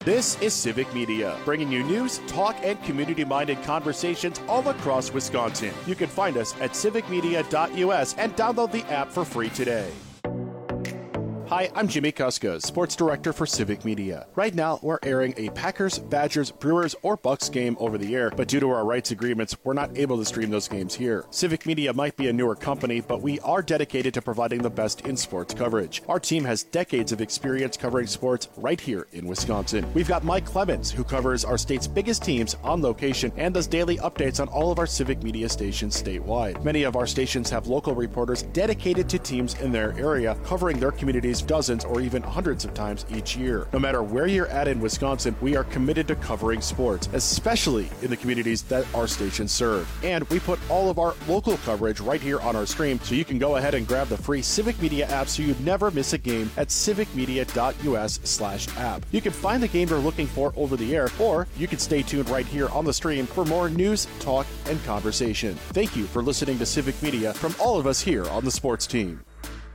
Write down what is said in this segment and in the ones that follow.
This is Civic Media, bringing you news, talk, and community-minded conversations all across Wisconsin. You can find us at civicmedia.us and download the app for free today. Hi, I'm Jimmy Kuska, Sports Director for Civic Media. Right now, we're airing a Packers, Badgers, Brewers, or Bucks game over the air, but due to our rights agreements, we're not able to stream those games here. Civic Media might be a newer company, but we are dedicated to providing the best in sports coverage. Our team has decades of experience covering sports right here in Wisconsin. We've got Mike Clemens, who covers our state's biggest teams on location and does daily updates on all of our Civic Media stations statewide. Many of our stations have local reporters dedicated to teams in their area, covering their communities dozens or even hundreds of times each year. No matter where you're at in Wisconsin, we are committed to covering sports, especially in the communities that our stations serve. And we put all of our local coverage right here on our stream, so you can go ahead and grab the free Civic Media app so you never miss a game at civicmedia.us/app. You can find the game you're looking for over the air, or you can stay tuned right here on the stream for more news, talk, and conversation. Thank you for listening to Civic Media from all of us here on the sports team.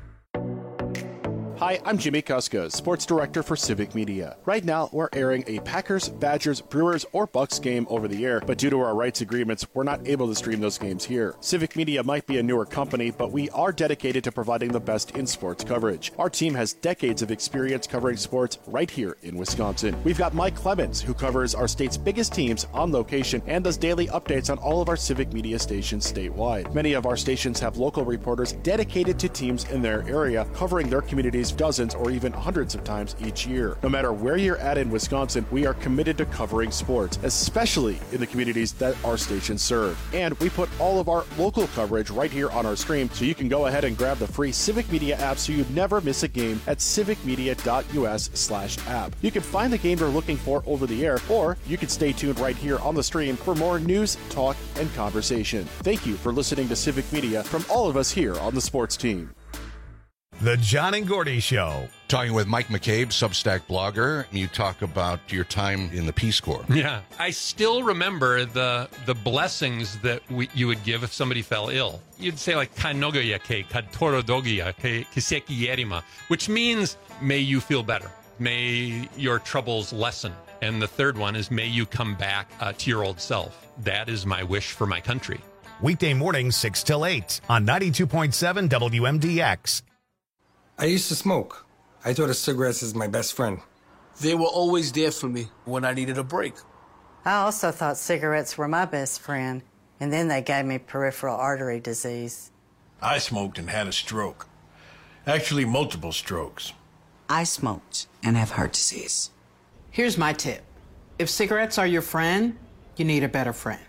Hi, I'm Jimmy Kuska, Sports Director for Civic Media. Right now, we're airing a Packers, Badgers, Brewers, or Bucks game over the air, but due to our rights agreements, we're not able to stream those games here. Civic Media might be a newer company, but we are dedicated to providing the best in sports coverage. Our team has decades of experience covering sports right here in Wisconsin. We've got Mike Clemens, who covers our state's biggest teams on location and does daily updates on all of our Civic Media stations statewide. Many of our stations have local reporters dedicated to teams in their area, covering their communities dozens or even hundreds of times each year. No matter where you're at in Wisconsin, we are committed to covering sports, especially in the communities that our stations serve. And we put all of our local coverage right here on our stream, so you can go ahead and grab the free Civic Media app so you never miss a game at civicmedia.us/app. You can find the game you're looking for over the air, or you can stay tuned right here on the stream for more news, talk, and conversation. Thank you for listening to Civic Media from all of us here on the sports team. The John and Gordy Show. Talking with Mike McCabe, Substack blogger. You talk about your time in the Peace Corps. Yeah. I still remember the blessings that you would give if somebody fell ill. You'd say like, Kanogoya ke, Katorodogia ke, Kiseki Yerima, which means, may you feel better. May your troubles lessen. And the third one is, may you come back to your old self. That is my wish for my country. Weekday mornings 6 till 8 on 92.7 WMDX. I used to smoke. I thought of cigarettes as my best friend. They were always there for me when I needed a break. I also thought cigarettes were my best friend, and then they gave me peripheral artery disease. I smoked and had a stroke. Actually, multiple strokes. I smoked and have heart disease. Here's my tip. If cigarettes are your friend, you need a better friend.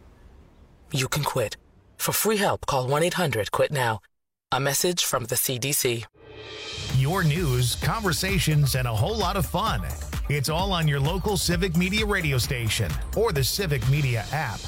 You can quit. For free help, call 1-800-QUIT-NOW. A message from the CDC. Your news, conversations, and a whole lot of fun. It's all on your local Civic Media radio station or the Civic Media app.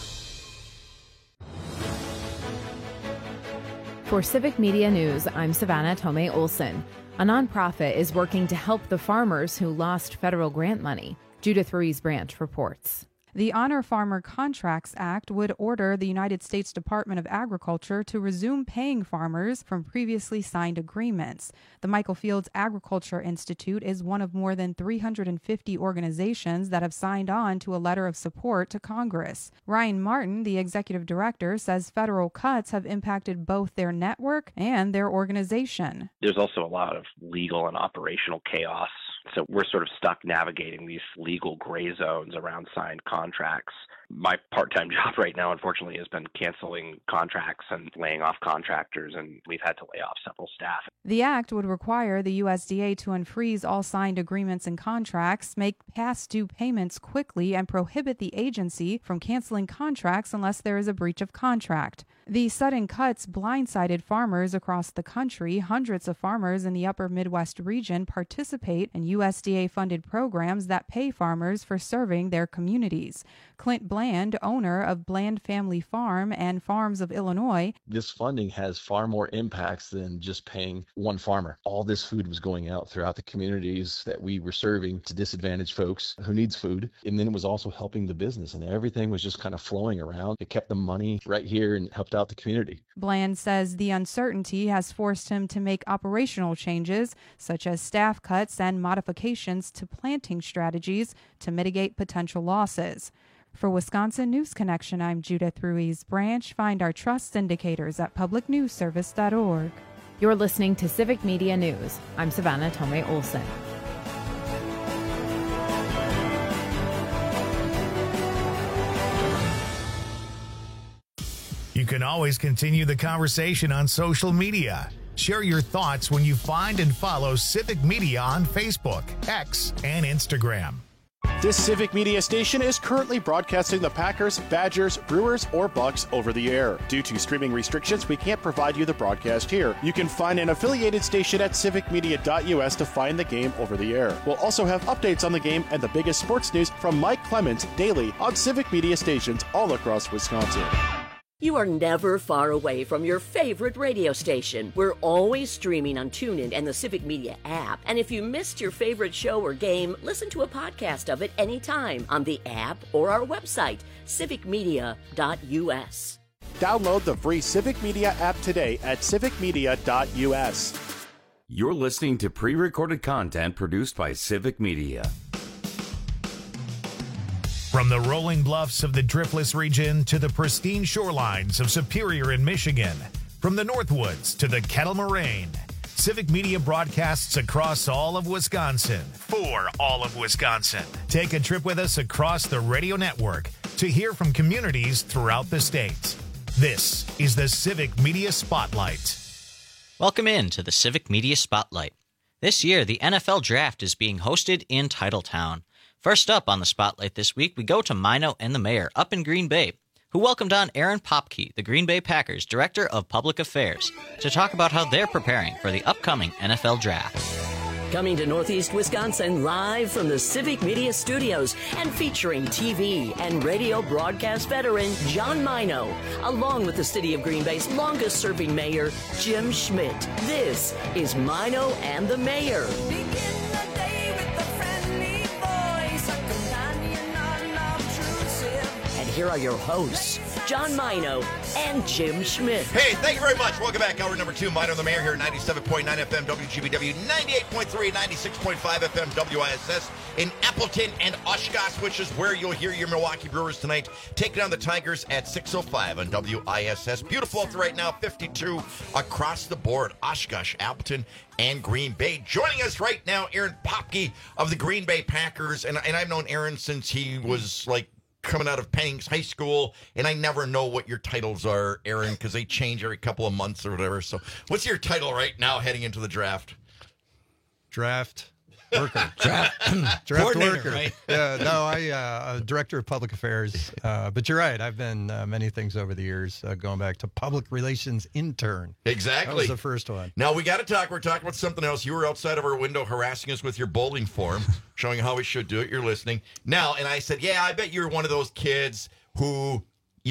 For Civic Media News, I'm Savannah Tomei Olson. A nonprofit is working to help the farmers who lost federal grant money. Judith Ruiz Branch reports. The Honor Farmer Contracts Act would order the United States Department of Agriculture to resume paying farmers from previously signed agreements. The Michael Fields Agriculture Institute is one of more than 350 organizations that have signed on to a letter of support to Congress. Ryan Martin, the executive director, says federal cuts have impacted both their network and their organization. There's also a lot of legal and operational chaos. So we're sort of stuck navigating these legal gray zones around signed contracts. My part-time job right now, unfortunately, has been canceling contracts and laying off contractors, and we've had to lay off several staff. The act would require the USDA to unfreeze all signed agreements and contracts, make past due payments quickly, and prohibit the agency from canceling contracts unless there is a breach of contract. The sudden cuts blindsided farmers across the country. Hundreds of farmers in the upper Midwest region participate in USDA-funded programs that pay farmers for serving their communities. Clint Bland, owner of Bland Family Farm and Farms of Illinois. This funding has far more impacts than just paying one farmer. All this food was going out throughout the communities that we were serving to disadvantaged folks who needs food. And then it was also helping the business, and everything was just kind of flowing around. It kept the money right here and helped helped out the community. Bland says the uncertainty has forced him to make operational changes, such as staff cuts and modifications to planting strategies to mitigate potential losses. For Wisconsin News Connection, I'm Judith Ruiz Branch. Find our trust indicators at publicnewsservice.org. You're listening to Civic Media News. I'm Savannah Tomei Olson. You can always continue the conversation on social media. Share your thoughts when you find and follow Civic Media on Facebook, X, and Instagram. This Civic Media station is currently broadcasting the Packers, Badgers, Brewers, or Bucks over the air. Due to streaming restrictions, we can't provide you the broadcast here. You can find an affiliated station at civicmedia.us to find the game over the air. We'll also have updates on the game and the biggest sports news from Mike Clemens daily on Civic Media stations all across Wisconsin. You are never far away from your favorite radio station. We're always streaming on TuneIn and the Civic Media app. And if you missed your favorite show or game, listen to a podcast of it anytime on the app or our website, civicmedia.us. Download the free Civic Media app today at civicmedia.us. You're listening to pre-recorded content produced by Civic Media. From the rolling bluffs of the Driftless region to the pristine shorelines of Superior in Michigan, from the Northwoods to the Kettle Moraine, Civic Media broadcasts across all of Wisconsin for all of Wisconsin. Take a trip with us across the radio network to hear from communities throughout the state. This is the Civic Media Spotlight. Welcome in to the Civic Media Spotlight. This year, the NFL Draft is being hosted in Titletown. First up on the Spotlight this week, we go to Mino and the Mayor up in Green Bay, who welcomed on Aaron Popke, the Green Bay Packers Director of Public Affairs, to talk about how they're preparing for the upcoming NFL Draft. Coming to Northeast Wisconsin live from the Civic Media Studios and featuring TV and radio broadcast veteran John Mino, along with the City of Green Bay's longest-serving mayor, Jim Schmidt. This is Mino and the Mayor. Here are your hosts, John Mino and Jim Schmidt. Hey, thank you very much. Welcome back. Hour number 2, Mino and the Mayor here at 97.9 FM WGBW, 98.3, 96.5 FM WISS in Appleton and Oshkosh, which is where you'll hear your Milwaukee Brewers tonight, taking on the Tigers at 6:05 on WISS. Beautiful out there right now, 52 across the board, Oshkosh, Appleton, and Green Bay. Joining us right now, Aaron Popke of the Green Bay Packers, and I've known Aaron since he was coming out of Pennings High School, and I never know what your titles are, Aaron, because they change every couple of months or whatever. So what's your title right now heading into the draft? Draft worker. Draft worker. Right? Yeah, no, I'm Director of Public Affairs. But you're right. I've been many things over the years, going back to public relations intern. Exactly. That was the first one. Now, we got to talk. We're talking about something else. You were outside of our window harassing us with your bowling form, showing how we should do it. You're listening. Now, and I said, yeah, I bet you're one of those kids who,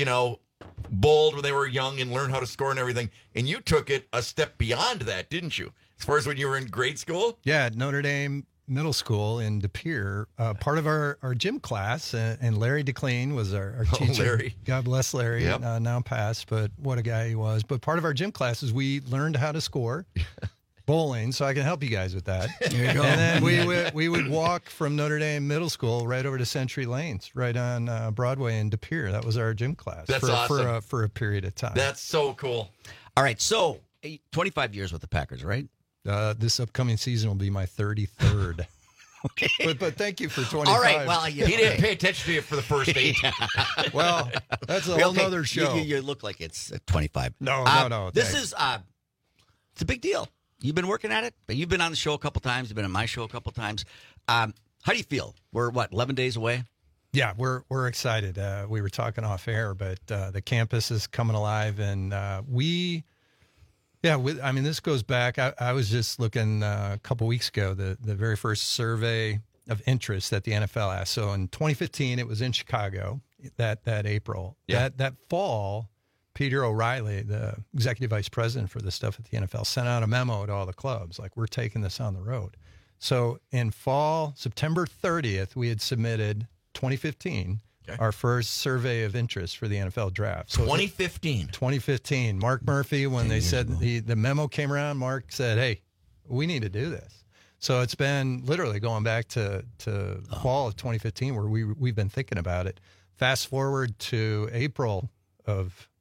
bowled when they were young and learned how to score and everything. And you took it a step beyond that, didn't you? As far as when you were in grade school? Yeah, at Notre Dame Middle School in De Pere, part of our gym class, and Larry DeClean was our teacher. Larry. God bless Larry, yep. Now passed, but what a guy he was. But part of our gym classes, we learned how to score bowling, so I can help you guys with that. There you go. And then we would walk from Notre Dame Middle School right over to Century Lanes, right on Broadway in De Pere. That was our gym class. That's awesome. For a period of time. That's so cool. All right, so 25 years with the Packers, right? This upcoming season will be my 33rd. Okay. But thank you for 25. All right, well, he didn't pay attention to you for the first 8. Well, that's a whole other show. You look like it's 25. No. This is it's a big deal. You've been working at it, but you've been on the show a couple times. You've been on my show a couple times. How do you feel? We're 11 days away? Yeah, we're excited. We were talking off air, but the campus is coming alive, and this goes back. I was just looking a couple weeks ago, the very first survey of interest that the NFL asked. So in 2015, it was in Chicago that April. Yeah. That fall, Peter O'Reilly, the executive vice president for the stuff at the NFL, sent out a memo to all the clubs, like, we're taking this on the road. So in fall, September 30th, we had submitted 2015. our first survey of interest for the NFL draft. So 2015. Mark Murphy, when they said the memo came around, Mark said, hey, we need to do this. So it's been literally going back to fall of 2015 where we've been thinking about it. Fast forward to April of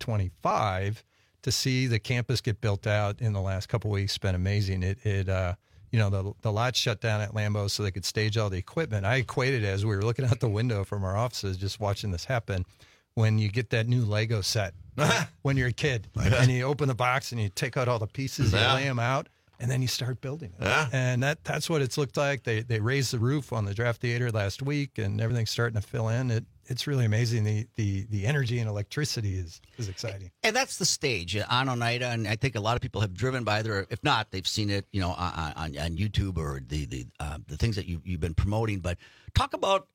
2025 to see the campus get built out in the last couple of weeks has been amazing. The lot shut down at Lambeau so they could stage all the equipment. I equated it as we were looking out the window from our offices just watching this happen when you get that new Lego set when you're a kid and you open the box and you take out all the pieces and lay them out and then you start building it. And that's what it's looked like. They raised the roof on the draft theater last week and everything's starting to fill in. It's really amazing. The energy and electricity is exciting. And that's the stage on Oneida, and I think a lot of people have driven by there. If not, they've seen it, on YouTube or the things that you've been promoting. But talk about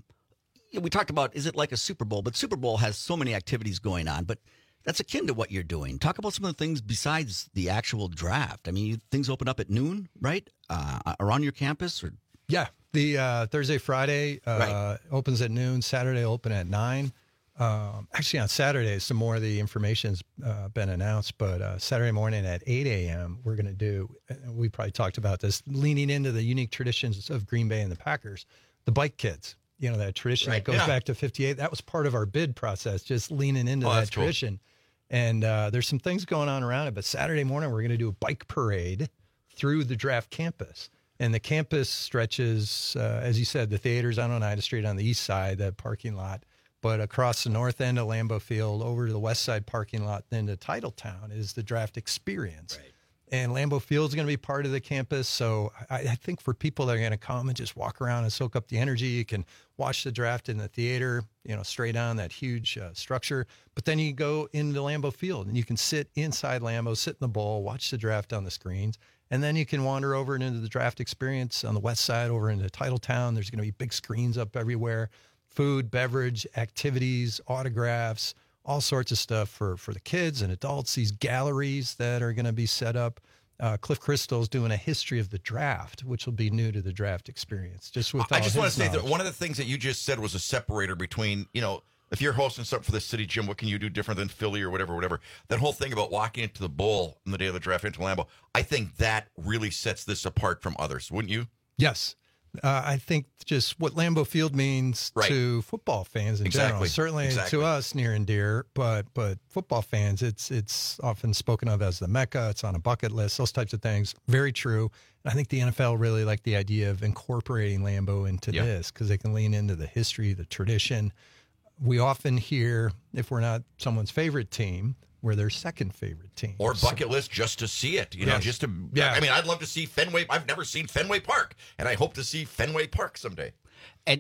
we talked about, is it like a Super Bowl? But Super Bowl has so many activities going on, but that's akin to what you're doing. Talk about some of the things besides the actual draft. I mean, things open up at noon, right? Around your campus, or yeah. The Thursday, Friday opens at noon. Saturday open at 9. Actually, on Saturday, some more of the information's been announced. But Saturday morning at 8 a.m., we're going to do, we probably talked about this, leaning into the unique traditions of Green Bay and the Packers, the Bike Kids. That tradition that goes back to 58. That was part of our bid process, just leaning into that tradition. Cool. And there's some things going on around it. But Saturday morning, we're going to do a bike parade through the draft campus. And the campus stretches, as you said, the theater's on Oneida Street on the east side, that parking lot. But across the north end of Lambeau Field, over to the west side parking lot, then to Titletown is the draft experience. Right. And Lambeau Field is going to be part of the campus. So I think for people that are going to come and just walk around and soak up the energy, you can watch the draft in the theater, straight on that huge structure. But then you go into Lambeau Field and you can sit inside Lambeau, sit in the bowl, watch the draft on the screens. And then you can wander over and into the draft experience on the west side, over into Titletown. There's going to be big screens up everywhere, food, beverage, activities, autographs, all sorts of stuff for the kids and adults. These galleries that are going to be set up. Cliff Crystal's doing a history of the draft, which will be new to the draft experience. I just want to say that one of the things that you just said was a separator between, if you're hosting something for the city, Jim, what can you do different than Philly or whatever? That whole thing about walking into the bowl on the day of the draft into Lambeau, I think that really sets this apart from others, wouldn't you? Yes. I think just what Lambeau Field means to football fans in general, certainly to us near and dear, but football fans, it's often spoken of as the Mecca. It's on a bucket list, those types of things. Very true. And I think the NFL really liked the idea of incorporating Lambeau into this because they can lean into the history, the tradition. We often hear, if we're not someone's favorite team, we're their second favorite team. Or bucket list just to see it, just to, I mean, I'd love to see Fenway. I've never seen Fenway Park, and I hope to see Fenway Park someday. And,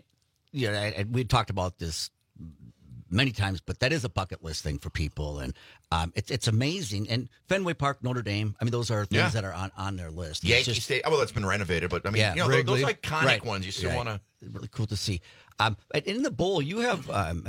and we talked about this many times, but that is a bucket list thing for people. And it's amazing. And Fenway Park, Notre Dame, I mean, those are things that are on their list. Yankee Stadium, well, that's been renovated, but I mean, those iconic ones you still want to. Really cool to see. In the bowl, you have,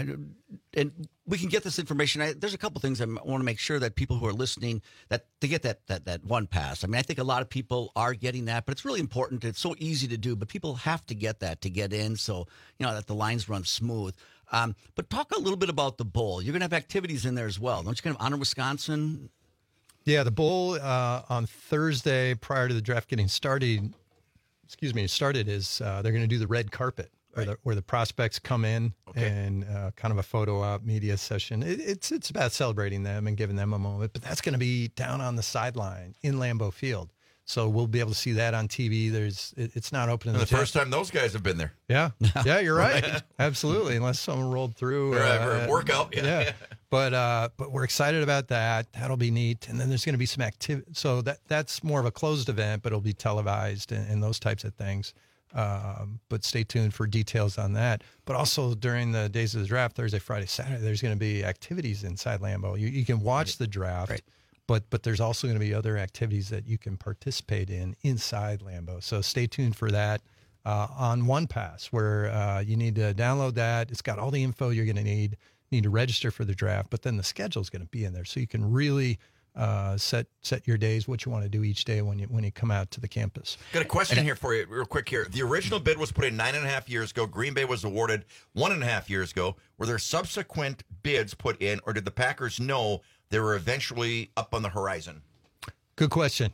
and we can get this information. There's a couple things I want to make sure that people who are listening, that they get that one pass. I mean, I think a lot of people are getting that, but it's really important. It's so easy to do, but people have to get that to get in, so that the lines run smooth. But talk a little bit about the bowl. You're going to have activities in there as well. Don't you kind of honor Wisconsin? Yeah, the bowl on Thursday prior to the draft getting started. Is they're going to do the red carpet where the prospects come in and kind of a photo op media session. It's about celebrating them and giving them a moment, but that's going to be down on the sideline in Lambeau Field. So we'll be able to see that on TV. It's not open to the first time those guys have been there. Yeah, you're right. Absolutely, unless someone rolled through workout. Yeah. But we're excited about that. That'll be neat. And then there's going to be some activity. So that's more of a closed event, but it'll be televised and those types of things. But stay tuned for details on that. But also during the days of the draft, Thursday, Friday, Saturday, there's going to be activities inside Lambeau. You can watch the draft. Right. But there's also going to be other activities that you can participate in inside Lambeau. So stay tuned for that on OnePass, where you need to download that. It's got all the info you're going to need. You need to register for the draft, but then the schedule is going to be in there. So you can really set your days, what you want to do each day when you come out to the campus. Got a question here for you, real quick here. The original bid was put in 9.5 years ago. Green Bay was awarded 1.5 years ago. Were there subsequent bids put in, or did the Packers know they were eventually up on the horizon? Good question.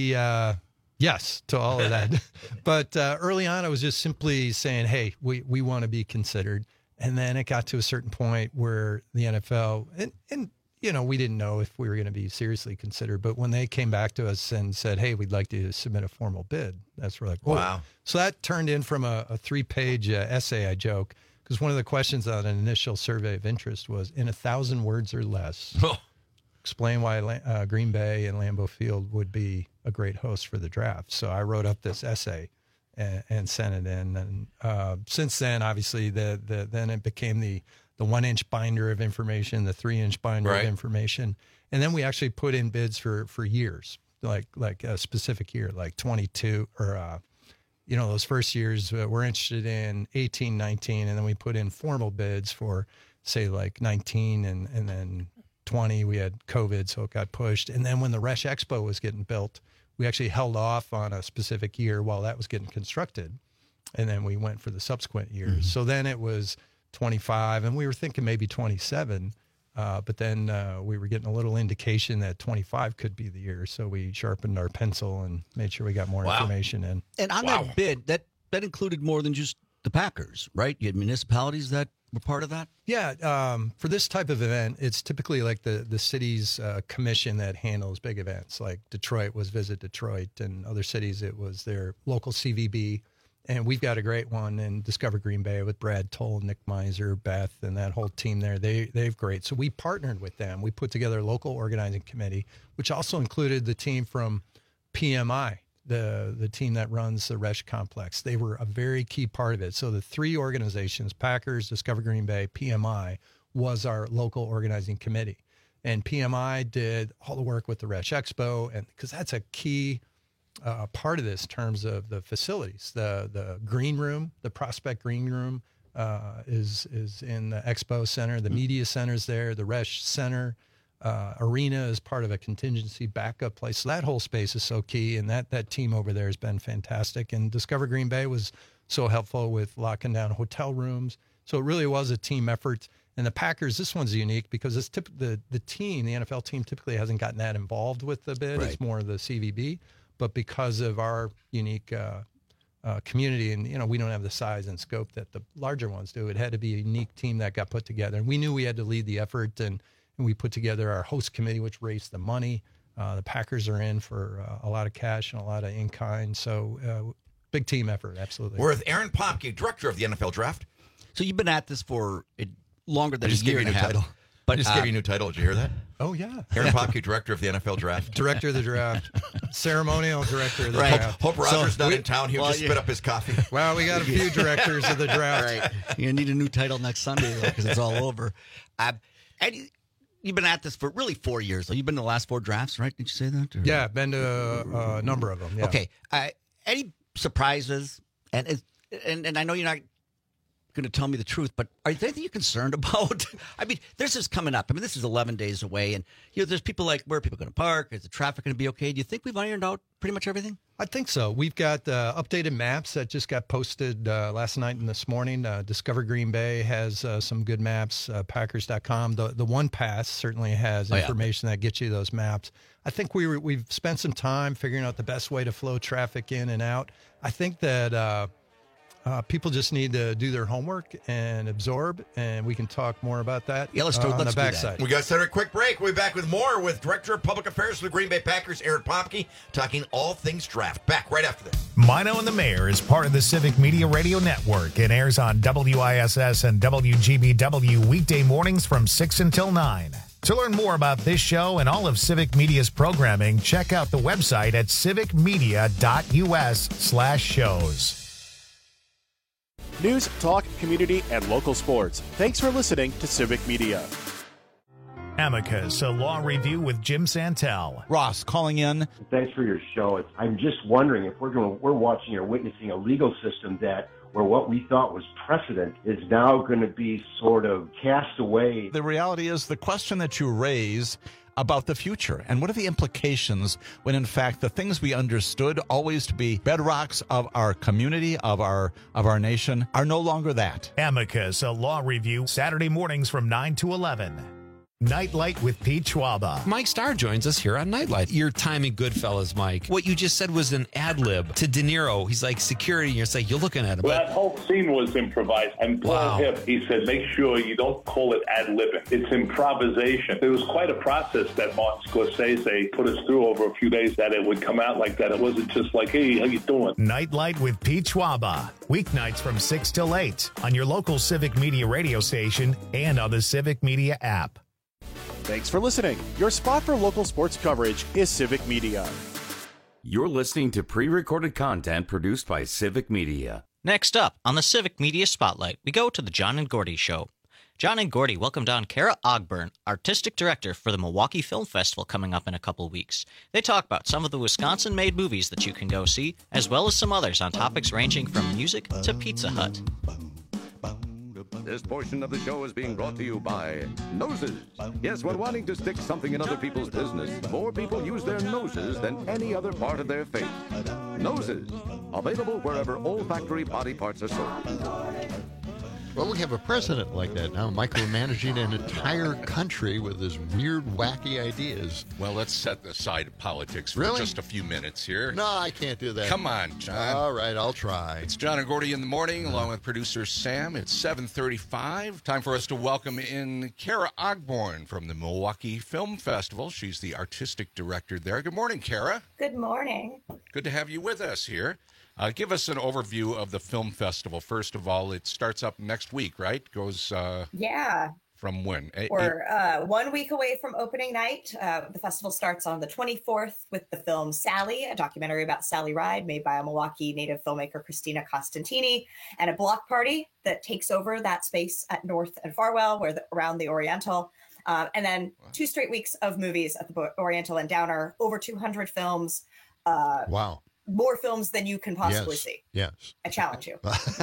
Yes to all of that. But early on, I was just simply saying, hey, we want to be considered. And then it got to a certain point where the NFL, and we didn't know if we were going to be seriously considered. But when they came back to us and said, hey, we'd like to submit a formal bid, that's where like, whoa. Wow. So that turned in from a 3-page essay, I joke, because one of the questions on an initial survey of interest was, in 1,000 words or less, explain why Green Bay and Lambeau Field would be a great host for the draft. So I wrote up this essay and sent it in. And since then, obviously, then it became the 1-inch binder of information, the 3-inch binder of information. And then we actually put in bids for years, like a specific year, like 22 or, those first years we're interested in 18, 19. And then we put in formal bids for, say, like 19 and then 20. We had COVID, so it got pushed. And then when the Resch Expo was getting built, we actually held off on a specific year while that was getting constructed. And then we went for the subsequent years. Mm-hmm. So then it was 25, and we were thinking maybe 27. But then we were getting a little indication that 25 could be the year. So we sharpened our pencil and made sure we got more information in. And on that bid, that included more than just the Packers, right? You had municipalities that were part of that? Yeah. For this type of event, it's typically like the city's commission that handles big events. Like Detroit was Visit Detroit, and other cities it was their local CVB. And we've got a great one in Discover Green Bay with Brad Toll, Nick Miser, Beth, and that whole team there. They've great. So we partnered with them. We put together a local organizing committee, which also included the team from PMI, the team that runs the Resch Complex. They were a very key part of it. So the three organizations, Packers, Discover Green Bay, PMI, was our local organizing committee. And PMI did all the work with the Resch Expo, and because that's a key part of this in terms of the facilities. The green room, the Prospect Green Room is in the Expo Center. The media center's there. The Resch Center arena is part of a contingency backup place. So that whole space is so key, and that team over there has been fantastic. And Discover Green Bay was so helpful with locking down hotel rooms. So it really was a team effort. And the Packers, this one's unique because it's the team, the NFL team, typically hasn't gotten that involved with the bid. Right. It's more the CVB. But because of our unique community, and we don't have the size and scope that the larger ones do, it had to be a unique team that got put together. And we knew we had to lead the effort, and we put together our host committee, which raised the money. The Packers are in for a lot of cash and a lot of in-kind. So big team effort, absolutely. We're with Aaron Popke, director of the NFL Draft. So you've been at this for longer than a year and a half. Title. But I just gave you a new title. Did you hear that? Oh, yeah. Aaron Popke, director of the NFL Draft. Director of the draft. Ceremonial director of the draft. Hope Roger's not in town. He'll just spit up his coffee. Well, we got a few directors of the draft. Right. You need a new title next Sunday, though, because it's all over. And you've been at this for really 4 years, though. You've been to the last 4 drafts, right? Did you say that? Or? Yeah, been to a number of them. Yeah. Okay. Any surprises? And I know you're not going to tell me the truth, but are there anything you're concerned about? I mean, this is coming up. I mean, this is 11 days away, and there's people like, where are people going to park? Is the traffic going to be okay? Do you think we've ironed out pretty much everything? I think so. We've got updated maps that just got posted last night and this morning. Discover Green Bay has some good maps. Packers.com. The One Pass certainly has information that gets you those maps. I think we've spent some time figuring out the best way to flow traffic in and out. I think that people just need to do their homework and absorb, and we can talk more about that let's on the backside. We got to set a quick break. We'll be back with more with Director of Public Affairs for the Green Bay Packers, Aaron Popke, talking all things draft. Back right after this. Mino and the Mayor is part of the Civic Media Radio Network and airs on WISS and WGBW weekday mornings from 6 until 9. To learn more about this show and all of Civic Media's programming, check out the website at civicmedia.us/shows. News, talk, community, and local sports. Thanks for listening to Civic Media. Amicus, a law review with Jim Santel. Ross calling in. Thanks for your show. I'm just wondering if we're watching or witnessing a legal system where what we thought was precedent is now going to be sort of cast away. The reality is the question that you raise about the future? And what are the implications when, in fact, the things we understood always to be bedrocks of our community, of our nation, are no longer that? Amicus, a law review, Saturday mornings from 9 to 11. Nightlight with Pete Schwaba. Mike Starr joins us here on Nightlight. Your time in Goodfellas, Mike. What you just said was an ad lib to De Niro. He's like security, and you're like, you're looking at him. Well, that whole scene was improvised. And Paul Hipp, he said, make sure you don't call it ad libbing. It's improvisation. It was quite a process that Martin Scorsese put us through over a few days, that it would come out like that. It wasn't just like, hey, how you doing? Nightlight with Pete Schwaba. Weeknights from 6 till 8 on your local Civic Media radio station and on the Civic Media app. Thanks for listening. Your spot for local sports coverage is Civic Media. You're listening to pre-recorded content produced by Civic Media. Next up on the Civic Media Spotlight, we go to the John and Gordy Show. John and Gordy welcomed on Kara Ogburn, Artistic Director for the Milwaukee Film Festival coming up in a couple weeks. They talk about some of the Wisconsin-made movies that you can go see, as well as some others on topics ranging from music to Pizza Hut. This portion of the show is being brought to you by Noses. Yes, when wanting to stick something in other people's business, more people use their noses than any other part of their face. Noses, available wherever olfactory body parts are sold. Well, we have a president like that now, micromanaging an entire country with his weird, wacky ideas. Well, let's set aside politics for Really? just a few minutes here. No, I can't do that. Come on, John. All right, I'll try. It's John and Gordy in the morning, along with producer Sam. It's 7:35. Time for us to welcome in Kara Ogburn from the Milwaukee Film Festival. She's the artistic director there. Good morning, Kara. Good morning. Good to have you with us here. Give us an overview of the film festival. First of all, it starts up next week, right? Goes Yeah. from when? We're 1 week away from opening night. The festival starts on the 24th with the film Sally, a documentary about Sally Ride made by a Milwaukee native filmmaker, Christina Costantini, and a block party that takes over that space at North and Farwell, around the Oriental. And then 2 straight weeks of movies at the Oriental and Downer, over 200 films. Wow. More films than you can possibly see. Yes. I challenge you.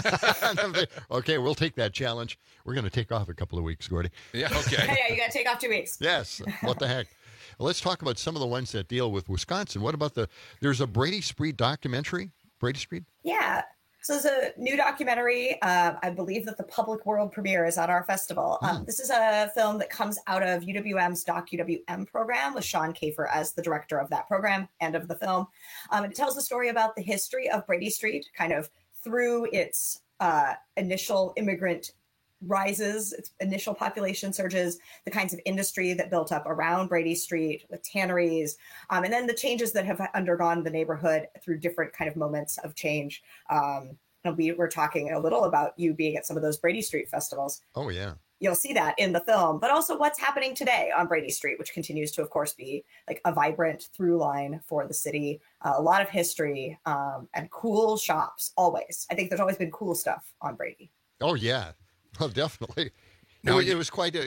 Okay, we'll take that challenge. We're going to take off a couple of weeks, Gordy. Yeah, okay. Yeah, you got to take off 2 weeks. Yes. What the heck? Well, let's talk about some of the ones that deal with Wisconsin. What about there's a Brady Street documentary? Brady Street? Yeah. So it's a new documentary. I believe that the public world premiere is at our festival. This is a film that comes out of UWM's DocUWM program with Sean Kafer as the director of that program and of the film. And it tells the story about the history of Brady Street, kind of through its initial immigrant rises, its initial population surges, the kinds of industry that built up around Brady Street with tanneries, and then the changes that have undergone the neighborhood through different kind of moments of change. And we were talking a little about you being at some of those Brady Street festivals. Oh, yeah. You'll see that in the film, but also what's happening today on Brady Street, which continues to, of course, be like a vibrant through line for the city. A lot of history and cool shops, always. I think there's always been cool stuff on Brady. Oh, yeah. Well, definitely. Now, it was quite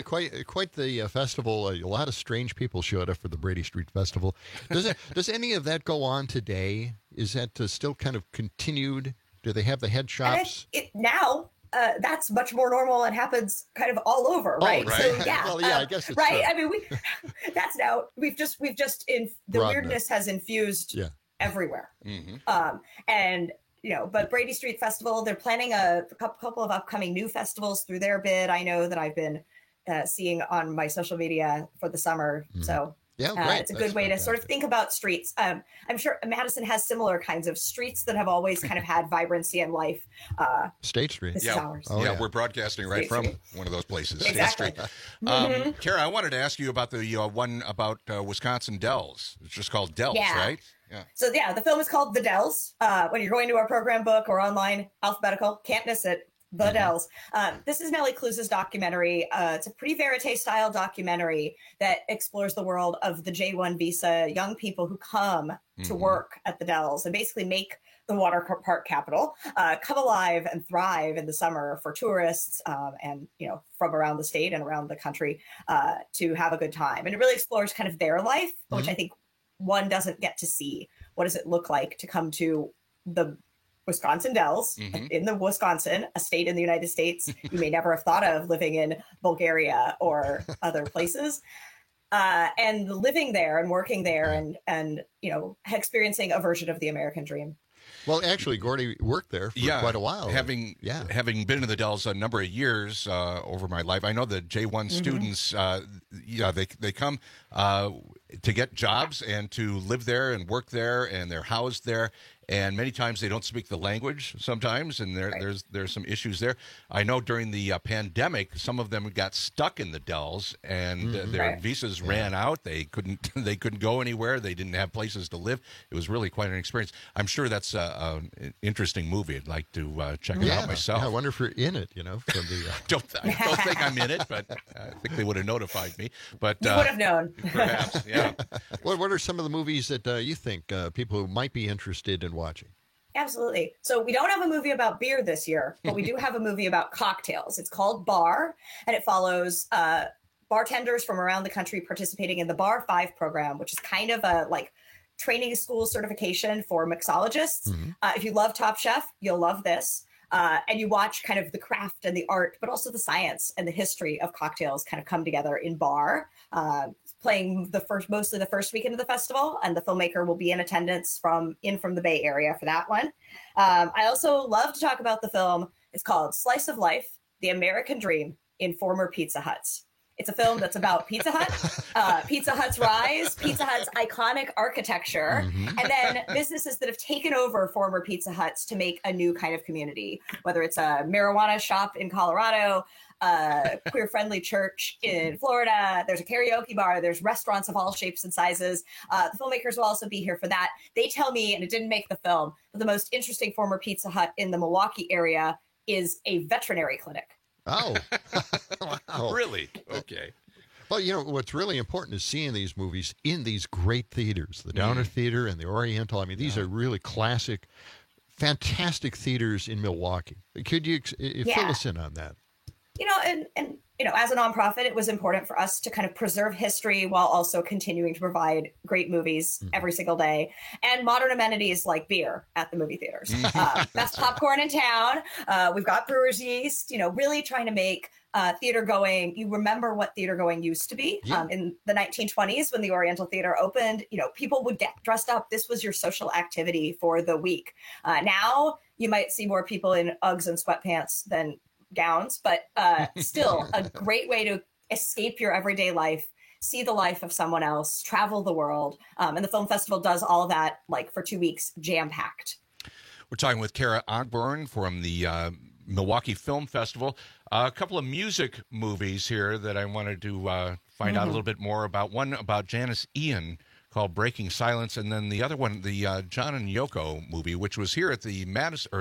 the festival. A lot of strange people showed up for the Brady Street Festival. Does any of that go on today? Is that still kind of continued? Do they have the head shops? Now, that's much more normal and happens kind of all over, right? Oh, right. So yeah, well, yeah, I guess it's right. true. I mean, that's now we've just the Broadened weirdness has infused everywhere. Mm-hmm. And but Brady Street Festival, they're planning a couple of upcoming new festivals through their bid. I know that I've been seeing on my social media for the summer. Mm-hmm. So great. it's a good way to sort of think about streets. I'm sure Madison has similar kinds of streets that have always kind of had vibrancy and life. State Street. This is ours. We're broadcasting right from one of those places. Exactly. State Street. Kara, I wanted to ask you about the one about Wisconsin Dells. It's just called Dells, right? Yeah. So the film is called The Dells. When you're going to our program book or online, alphabetical, can't miss it. The Dells. This is Nellie Cluse's documentary. It's a pretty verite style documentary that explores the world of the J-1 visa young people who come to work at the Dells and basically make the water park capital come alive and thrive in the summer for tourists and from around the state and around the country to have a good time. And it really explores kind of their life, which I think one doesn't get to see. What does it look like to come to the Wisconsin Dells in the Wisconsin, a state in the United States you may never have thought of living in Bulgaria or other places, and living there and working there and experiencing a version of the American dream. Well, actually, Gordy worked there for quite a while. Having been in the Dells a number of years over my life, I know that J1 students, they come to get jobs and to live there and work there, and they're housed there. And many times they don't speak the language sometimes, and there's some issues there. I know during the pandemic, some of them got stuck in the Dells, and their visas ran out. They couldn't go anywhere. They didn't have places to live. It was really quite an experience. I'm sure that's an interesting movie. I'd like to check it out myself. Yeah, I wonder if you're in it. From the I don't think I'm in it, but I think they would have notified me. But you would have known. Perhaps, yeah. What are some of the movies that you think people who might be interested in watching? Absolutely. So we don't have a movie about beer this year, but we do have a movie about cocktails. It's called Bar, and it follows bartenders from around the country participating in the Bar 5 program, which is kind of a training school certification for mixologists. If you love Top Chef, you'll love this. And you watch kind of the craft and the art, but also the science and the history of cocktails kind of come together in Bar, playing mostly the first weekend of the festival, and the filmmaker will be in attendance from the Bay Area for that one. I also love to talk about the film. It's called Slice of Life: The American Dream in Former Pizza Huts. It's a film that's about Pizza Hut, Pizza Hut's rise, Pizza Hut's iconic architecture, and then businesses that have taken over former Pizza Huts to make a new kind of community, whether it's a marijuana shop in Colorado, a queer-friendly church in Florida, there's a karaoke bar, there's restaurants of all shapes and sizes. The filmmakers will also be here for that. They tell me, and it didn't make the film, but the most interesting former Pizza Hut in the Milwaukee area is a veterinary clinic. Oh, wow. Really? Okay. Well, what's really important is seeing these movies in these great theaters, the Downer Theater and the Oriental. I mean, these are really classic, fantastic theaters in Milwaukee. Could you fill us in on that? And as a nonprofit, it was important for us to kind of preserve history while also continuing to provide great movies every single day and modern amenities like beer at the movie theaters. Best popcorn in town. We've got brewer's yeast, really trying to make theater going. You remember what theater going used to be in the 1920s when the Oriental Theater opened. People would get dressed up. This was your social activity for the week. Now you might see more people in Uggs and sweatpants than gowns, but still a great way to escape your everyday life, see the life of someone else, travel the world. And the film festival does all of that for 2 weeks, jam-packed. We're talking with Kara Ogburn from the Milwaukee Film Festival. A couple of music movies here that I wanted to find out a little bit more about. One about Janis Ian called Breaking Silence, and then the other one, the John and Yoko movie, which was here at the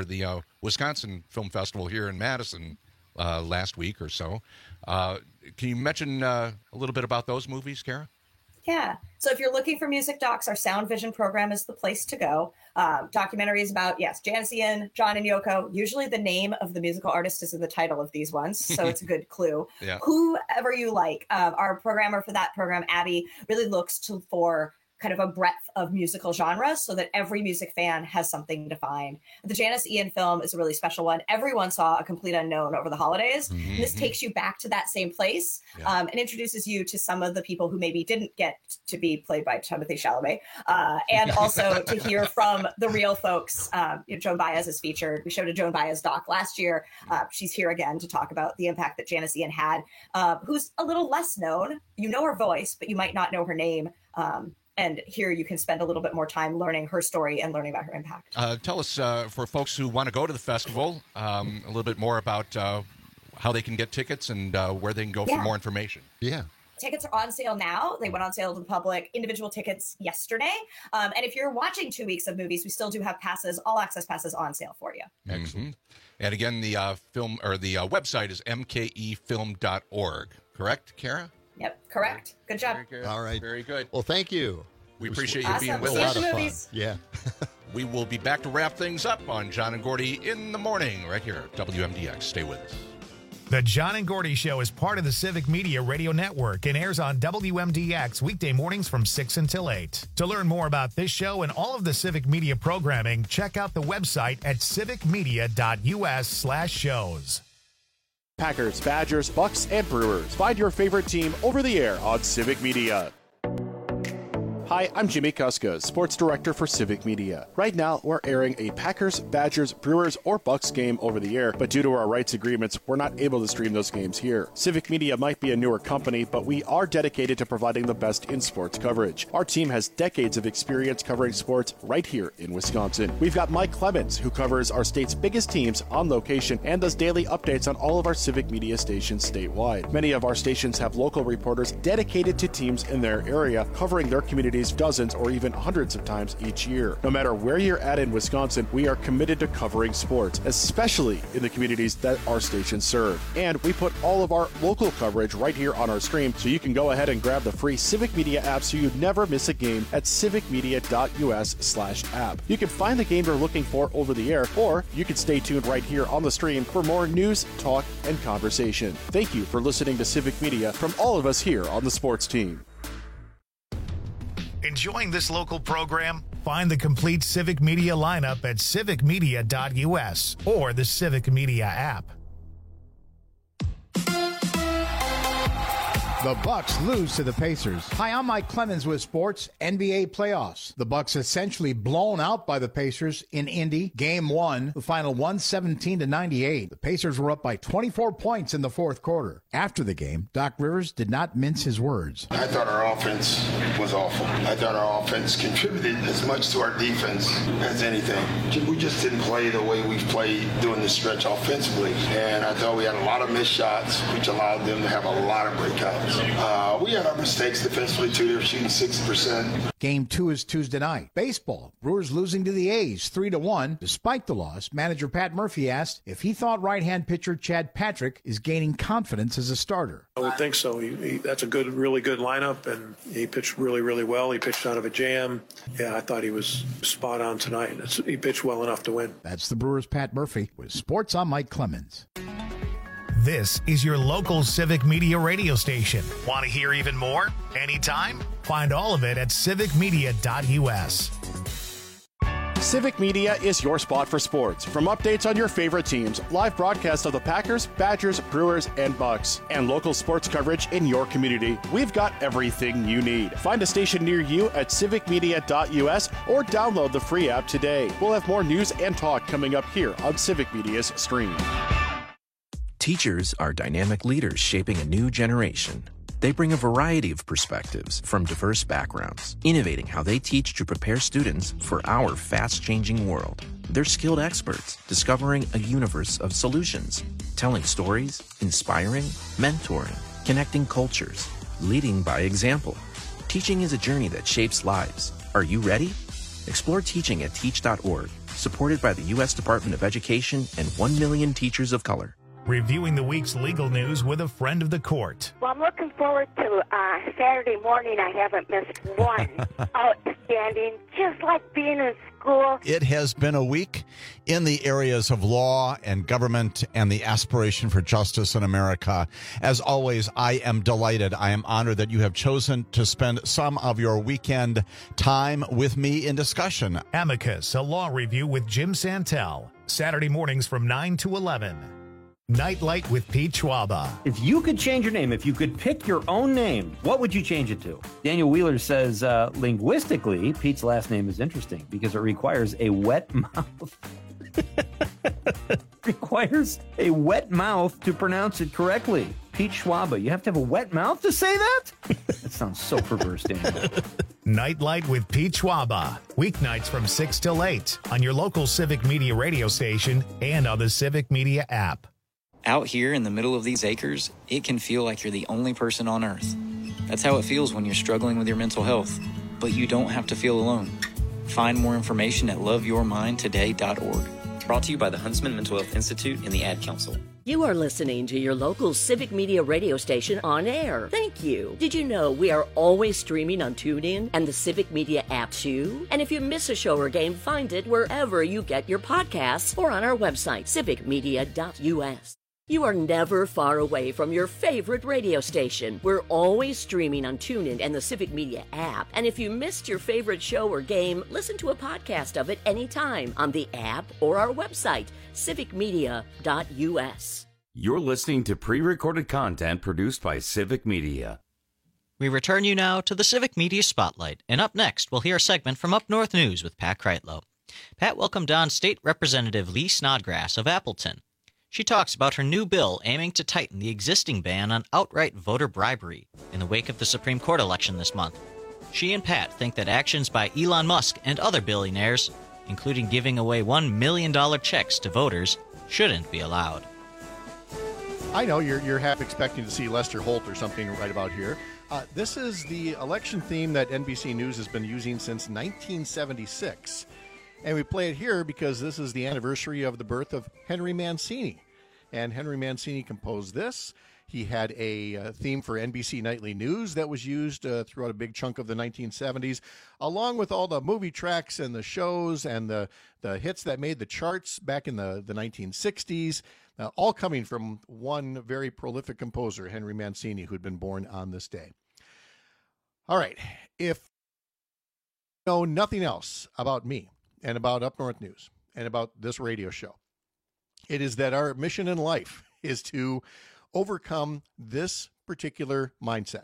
Wisconsin Film Festival here in Madison last week or so. Can you mention a little bit about those movies, Kara? Yeah. So if you're looking for music docs, our Sound Vision program is the place to go. Documentaries about, Janis Ian, John and Yoko. Usually the name of the musical artist is in the title of these ones, so it's a good clue. Yeah. Whoever you like. Our programmer for that program, Abby, really looks for kind of a breadth of musical genres so that every music fan has something to find. The Janis Ian film is a really special one. Everyone saw A Complete Unknown over the holidays. And this takes you back to that same place and introduces you to some of the people who maybe didn't get to be played by Timothée Chalamet, and also to hear from the real folks. Joan Baez is featured. We showed a Joan Baez doc last year. She's here again to talk about the impact that Janis Ian had, who's a little less known. You know her voice, but you might not know her name. And here you can spend a little bit more time learning her story and learning about her impact. Tell us, for folks who want to go to the festival, a little bit more about how they can get tickets and where they can go for more information. Yeah. Tickets are on sale now. They went on sale to the public, individual tickets yesterday. And if you're watching 2 weeks of movies, we still do have passes, all access passes on sale for you. Excellent. And again, the film or the website is mkefilm.org. Correct, Kara? Yep, correct. Good job. Very good. All right. Very good. Well, thank you. We appreciate you awesome. being with See us. you at the movies. Yeah. We will be back to wrap things up on John and Gordy in the morning right here at WMDX. Stay with us. The John and Gordy Show is part of the Civic Media Radio Network and airs on WMDX weekday mornings from 6 until 8. To learn more about this show and all of the Civic Media programming, check out the website at civicmedia.us/shows. Packers, Badgers, Bucks, and Brewers. Find your favorite team over the air on Civic Media. Hi, I'm Jimmy Kuska, Sports Director for Civic Media. Right now, we're airing a Packers, Badgers, Brewers, or Bucks game over the air, but due to our rights agreements, we're not able to stream those games here. Civic Media might be a newer company, but we are dedicated to providing the best in sports coverage. Our team has decades of experience covering sports right here in Wisconsin. We've got Mike Clemens, who covers our state's biggest teams on location and does daily updates on all of our Civic Media stations statewide. Many of our stations have local reporters dedicated to teams in their area, covering their communities dozens or even hundreds of times each year. No matter where you're at in Wisconsin, we are committed to covering sports, especially in the communities that our stations serve. And we put all of our local coverage right here on our stream, so you can go ahead and grab the free Civic Media app so you never miss a game at civicmedia.us/app. You can find the game you're looking for over the air, or you can stay tuned right here on the stream for more news, talk, and conversation. Thank you for listening to Civic Media from all of us here on the sports team. Enjoying this local program? Find the complete Civic Media lineup at civicmedia.us or the Civic Media app. The Bucks lose to the Pacers. Hi, I'm Mike Clemens with Sports NBA Playoffs. The Bucks essentially blown out by the Pacers in Indy. Game 1, the final 117-98. The Pacers were up by 24 points in the fourth quarter. After the game, Doc Rivers did not mince his words. I thought our offense was awful. I thought our offense contributed as much to our defense as anything. We just didn't play the way we've played during the stretch offensively. And I thought we had a lot of missed shots, which allowed them to have a lot of breakouts. We had our mistakes defensively, too. They were shooting 60%. Game 2 is Tuesday night. Baseball. Brewers losing to the A's 3-1. Despite the loss, manager Pat Murphy asked if he thought right-hand pitcher Chad Patrick is gaining confidence as a starter. I would think so. That's a really good lineup, and he pitched really, really well. He pitched out of a jam. Yeah, I thought he was spot on tonight. He pitched well enough to win. That's the Brewers' Pat Murphy with Sports. I'm Mike Clemens. This is your local Civic Media radio station. Want to hear even more? Anytime? Find all of it at civicmedia.us. Civic Media is your spot for sports. From updates on your favorite teams, live broadcasts of the Packers, Badgers, Brewers, and Bucks, and local sports coverage in your community, we've got everything you need. Find a station near you at civicmedia.us or download the free app today. We'll have more news and talk coming up here on Civic Media's stream. Teachers are dynamic leaders shaping a new generation. They bring a variety of perspectives from diverse backgrounds, innovating how they teach to prepare students for our fast-changing world. They're skilled experts, discovering a universe of solutions, telling stories, inspiring, mentoring, connecting cultures, leading by example. Teaching is a journey that shapes lives. Are you ready? Explore teaching at teach.org, supported by the U.S. Department of Education and 1 million teachers of color. Reviewing the week's legal news with a friend of the court. Well, I'm looking forward to Saturday morning. I haven't missed one. Outstanding, just like being in school. It has been a week in the areas of law and government and the aspiration for justice in America. As always, I am delighted. I am honored that you have chosen to spend some of your weekend time with me in discussion. Amicus, a law review with Jim Santel. Saturday mornings from 9 to 11. Nightlight with Pete Schwaba. If you could change your name, if you could pick your own name, what would you change it to? Daniel Wheeler says, linguistically, Pete's last name is interesting because it requires a wet mouth. Requires a wet mouth to pronounce it correctly. Pete Schwaba, you have to have a wet mouth to say that? That sounds so perverse, Daniel. Nightlight with Pete Schwaba. Weeknights from 6 till 8 on your local Civic Media radio station and on the Civic Media app. Out here in the middle of these acres, it can feel like you're the only person on earth. That's how it feels when you're struggling with your mental health. But you don't have to feel alone. Find more information at loveyourmindtoday.org. Brought to you by the Huntsman Mental Health Institute and the Ad Council. You are listening to your local Civic Media radio station on air. Thank you. Did you know we are always streaming on TuneIn and the Civic Media app too? And if you miss a show or game, find it wherever you get your podcasts or on our website, civicmedia.us. You are never far away from your favorite radio station. We're always streaming on TuneIn and the Civic Media app. And if you missed your favorite show or game, listen to a podcast of it anytime on the app or our website, civicmedia.us. You're listening to pre-recorded content produced by Civic Media. We return you now to the Civic Media Spotlight, and up next, we'll hear a segment from Up North News with Pat Kreitlow. Pat welcomed on State Representative Lee Snodgrass of Appleton. She talks about her new bill aiming to tighten the existing ban on outright voter bribery in the wake of the Supreme Court election this month. She and Pat think that actions by Elon Musk and other billionaires, including giving away $1 million checks to voters, shouldn't be allowed. I know you're half expecting to see Lester Holt or something right about here. This is the election theme that NBC News has been using since 1976. And we play it here because this is the anniversary of the birth of Henry Mancini. And Henry Mancini composed this. He had a theme for NBC Nightly News that was used throughout a big chunk of the 1970s, along with all the movie tracks and the shows and the hits that made the charts back in the 1960s. All coming from one very prolific composer, Henry Mancini, who'd been born on this day. All right. If you know nothing else about me and about Up North News and about this radio show, it is that our mission in life is to overcome this particular mindset.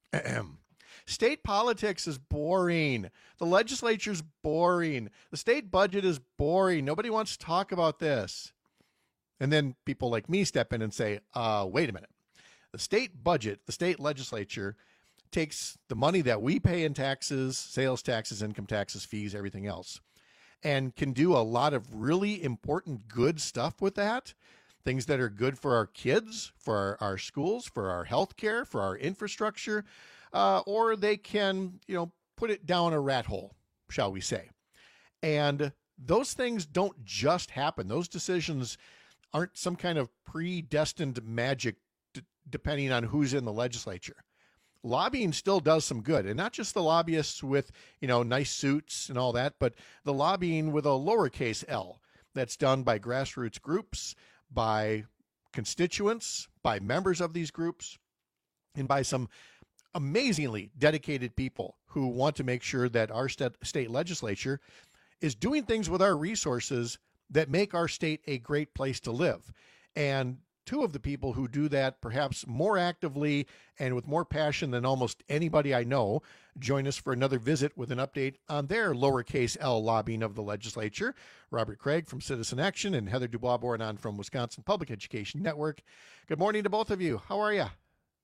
State politics is boring. The legislature's boring. The state budget is boring. Nobody wants to talk about this. And then people like me step in and say, wait a minute. The state budget, the state legislature takes the money that we pay in taxes, sales taxes, income taxes, fees, everything else, and can do a lot of really important, good stuff with that. Things that are good for our kids, for our schools, for our health care, for our infrastructure, or they can, put it down a rat hole, shall we say. And those things don't just happen. Those decisions aren't some kind of predestined magic depending on who's in the legislature. Lobbying still does some good, and not just the lobbyists with, nice suits and all that, but the lobbying with a lowercase L that's done by grassroots groups, by constituents, by members of these groups, and by some amazingly dedicated people who want to make sure that our state legislature is doing things with our resources that make our state a great place to live. And two of the people who do that perhaps more actively and with more passion than almost anybody I know join us for another visit with an update on their lowercase L lobbying of the legislature. Robert Craig from Citizen Action and Heather Dubois-Bournon from Wisconsin Public Education Network. Good morning to both of you. How are you?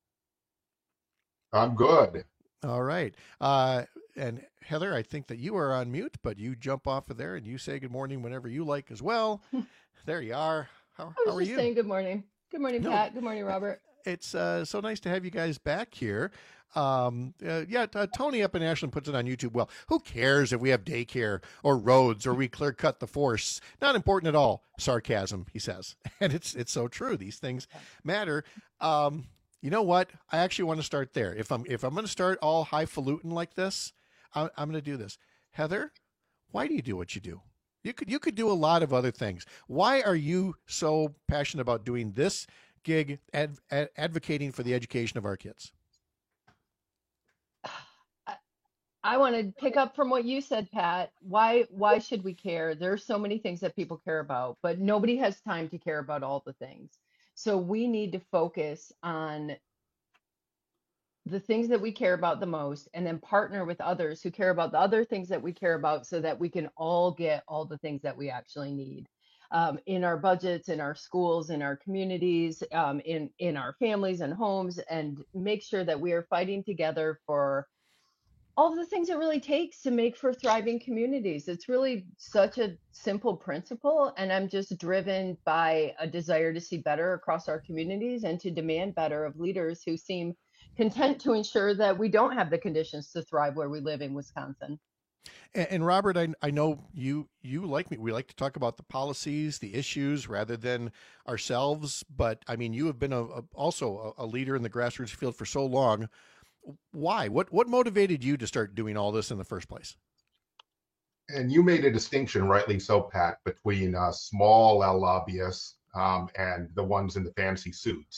I'm good. All right. And Heather, I think that you are on mute, but you jump off of there and you say good morning whenever you like as well. There you are. How are you? Saying good morning. Good morning, Pat. Good morning, Robert. It's so nice to have you guys back here. Tony up in Ashland puts it on YouTube. Well, who cares if we have daycare or roads or we clear cut the force? Not important at all. Sarcasm, he says. And it's so true. These things matter. You know what? I actually want to start there. If I'm going to start all highfalutin like this, I'm going to do this. Heather, why do you do what you do? You could do a lot of other things. Why are you so passionate about doing this gig, advocating for the education of our kids? I want to pick up from what you said, Pat. Why should we care? There's so many things that people care about, but nobody has time to care about all the things. So we need to focus on the things that we care about the most, and then partner with others who care about the other things that we care about so that we can all get all the things that we actually need in our budgets, in our schools, in our communities, in our families and homes, and make sure that we are fighting together for all the things it really takes to make for thriving communities. It's really such a simple principle, and I'm just driven by a desire to see better across our communities and to demand better of leaders who seem content to ensure that we don't have the conditions to thrive where we live in Wisconsin. And Robert, I know you like me. We like to talk about the policies, the issues, rather than ourselves. But I mean, you have been also a leader in the grassroots field for so long. Why? What motivated you to start doing all this in the first place? And you made a distinction, rightly so, Pat, between small L lobbyists and the ones in the fancy suits.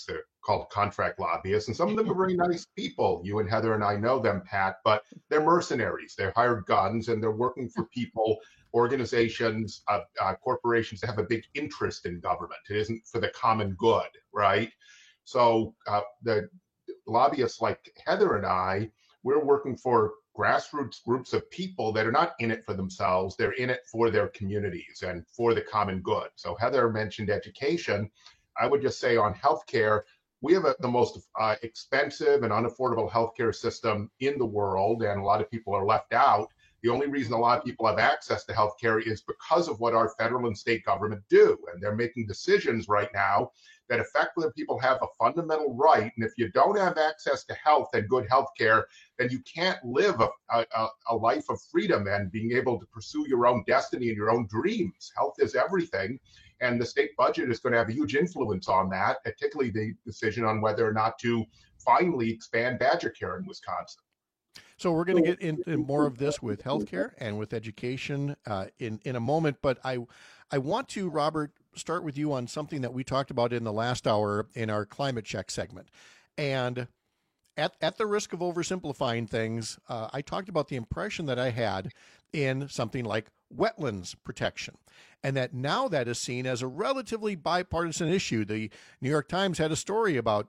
called contract lobbyists, and some of them are very nice people. You and Heather and I know them, Pat, but they're mercenaries. They're hired guns, and they're working for people, organizations, corporations that have a big interest in government. It isn't for the common good, right? So the lobbyists like Heather and I, we're working for grassroots groups of people that are not in it for themselves. They're in it for their communities and for the common good. So Heather mentioned education. I would just say on healthcare, we have the most expensive and unaffordable healthcare system in the world, and a lot of people are left out. The only reason a lot of people have access to healthcare is because of what our federal and state government do. And they're making decisions right now that affect whether people have a fundamental right. And if you don't have access to health and good healthcare, then you can't live a life of freedom and being able to pursue your own destiny and your own dreams. Health is everything. And the state budget is going to have a huge influence on that, particularly the decision on whether or not to finally expand Badger Care in Wisconsin. So we're going to get into more of this with healthcare and with education in a moment. But I want to, Robert, start with you on something that we talked about in the last hour in our climate check segment. And at the risk of oversimplifying things, I talked about the impression that I had in something like wetlands protection, and that now that is seen as a relatively bipartisan issue. The New York Times had a story about,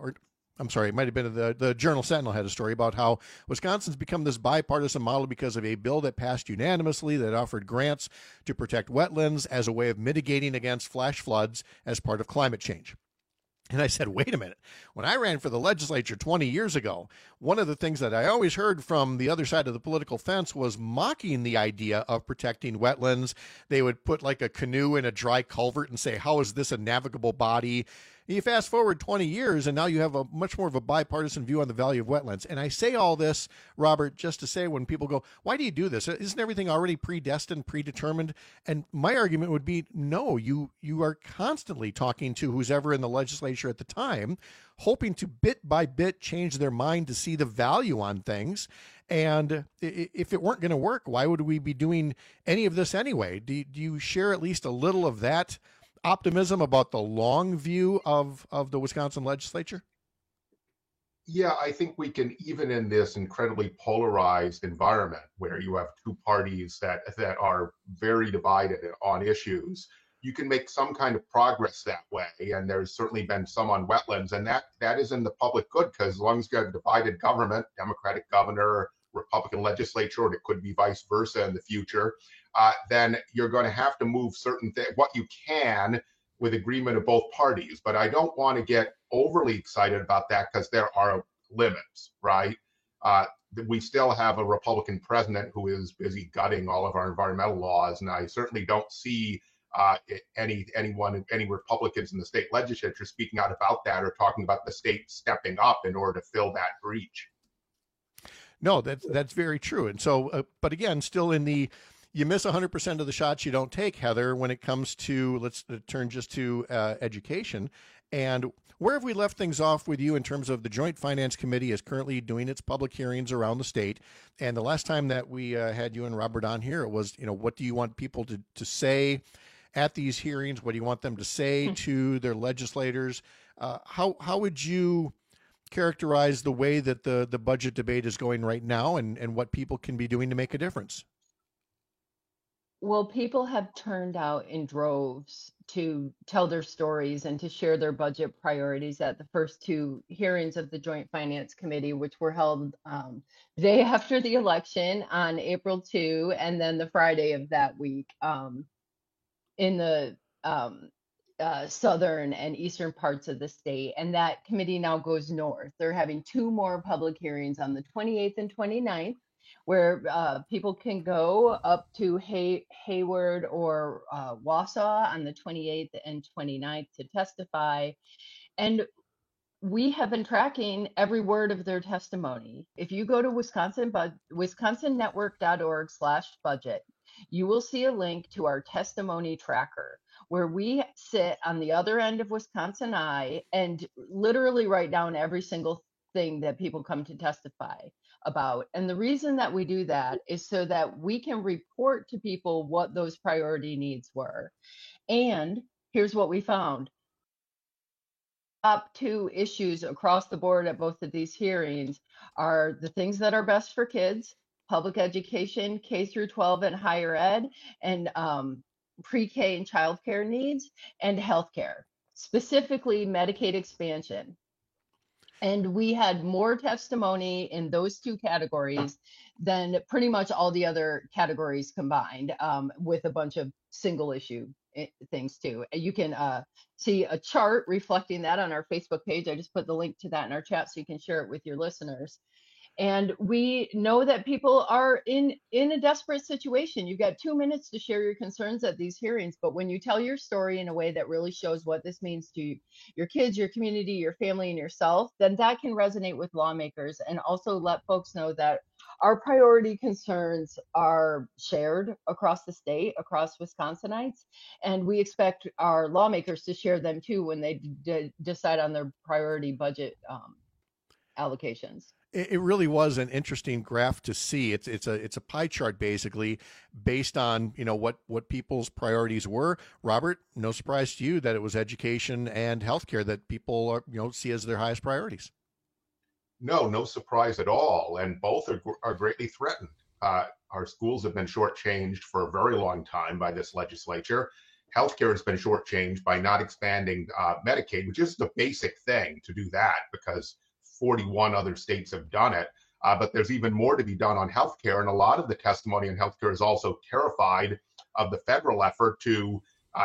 it might have been the Journal Sentinel had a story about how Wisconsin's become this bipartisan model because of a bill that passed unanimously that offered grants to protect wetlands as a way of mitigating against flash floods as part of climate change. And I said, wait a minute. When I ran for the legislature 20 years ago, one of the things that I always heard from the other side of the political fence was mocking the idea of protecting wetlands. They would put like a canoe in a dry culvert and say, how is this a navigable body? You fast forward 20 years, and now you have a much more of a bipartisan view on the value of wetlands. And I say all this, Robert, just to say when people go, why do you do this? Isn't everything already predestined, predetermined? And my argument would be, no, you are constantly talking to who's ever in the legislature at the time, hoping to bit by bit change their mind to see the value on things. And if it weren't going to work, why would we be doing any of this anyway? Do you share at least a little of that optimism about the long view of the Wisconsin legislature? Yeah, I think we can, even in this incredibly polarized environment where you have two parties that are very divided on issues, you can make some kind of progress that way. And there's certainly been some on wetlands, and that is in the public good, because as long as you have a divided government, Democratic governor, Republican legislature, or it could be vice versa in the future, then you're going to have to move certain things, what you can, with agreement of both parties. But I don't want to get overly excited about that, because there are limits, right? We still have a Republican president who is busy gutting all of our environmental laws, and I certainly don't see any Republicans in the state legislature speaking out about that or talking about the state stepping up in order to fill that breach. No, that's very true. And so, but again, still you miss 100% of the shots you don't take, Heather, when it comes to, let's turn just to education. And where have we left things off with you in terms of the Joint Finance Committee is currently doing its public hearings around the state? And the last time that we had you and Robert on here, it was, what do you want people to say at these hearings? What do you want them to say to their legislators? How would you characterize the way that the budget debate is going right now, and what people can be doing to make a difference? Well, people have turned out in droves to tell their stories and to share their budget priorities at the first two hearings of the Joint Finance Committee, which were held the day after the election on April 2, and then the Friday of that week in the southern and eastern parts of the state. And that committee now goes north. They're having two more public hearings on the 28th and 29th, where people can go up to Hayward or Wausau on the 28th and 29th to testify. And we have been tracking every word of their testimony. If you go to wisconsonnetwork.org/budget, you will see a link to our testimony tracker, where we sit on the other end of Wisconsin Eye and literally write down every single thing that people come to testify about. And the reason that we do that is so that we can report to people what those priority needs were. And here's what we found. top two issues across the board at both of these hearings are the things that are best for kids, public education, K through 12 and higher ed, and pre-K and childcare needs, and healthcare, specifically Medicaid expansion. And we had more testimony in those two categories than pretty much all the other categories combined, with a bunch of single issue things too. You can see a chart reflecting that on our Facebook page. I just put the link to that in our chat so you can share it with your listeners. And we know that people are in a desperate situation. You've got 2 minutes to share your concerns at these hearings, but when you tell your story in a way that really shows what this means to your kids, your community, your family, and yourself, then that can resonate with lawmakers and also let folks know that our priority concerns are shared across the state, across Wisconsinites, and we expect our lawmakers to share them too when they decide on their priority budget allocations. It really was an interesting graph to see. It's a pie chart basically based on, what people's priorities were. Robert, no surprise to you that it was education and healthcare that people are, see as their highest priorities. No surprise at all. And both are greatly threatened. Our schools have been shortchanged for a very long time by this legislature. Healthcare has been shortchanged by not expanding Medicaid, which is the basic thing to do that because 41 other states have done it, but there's even more to be done on healthcare. And a lot of the testimony on healthcare is also terrified of the federal effort to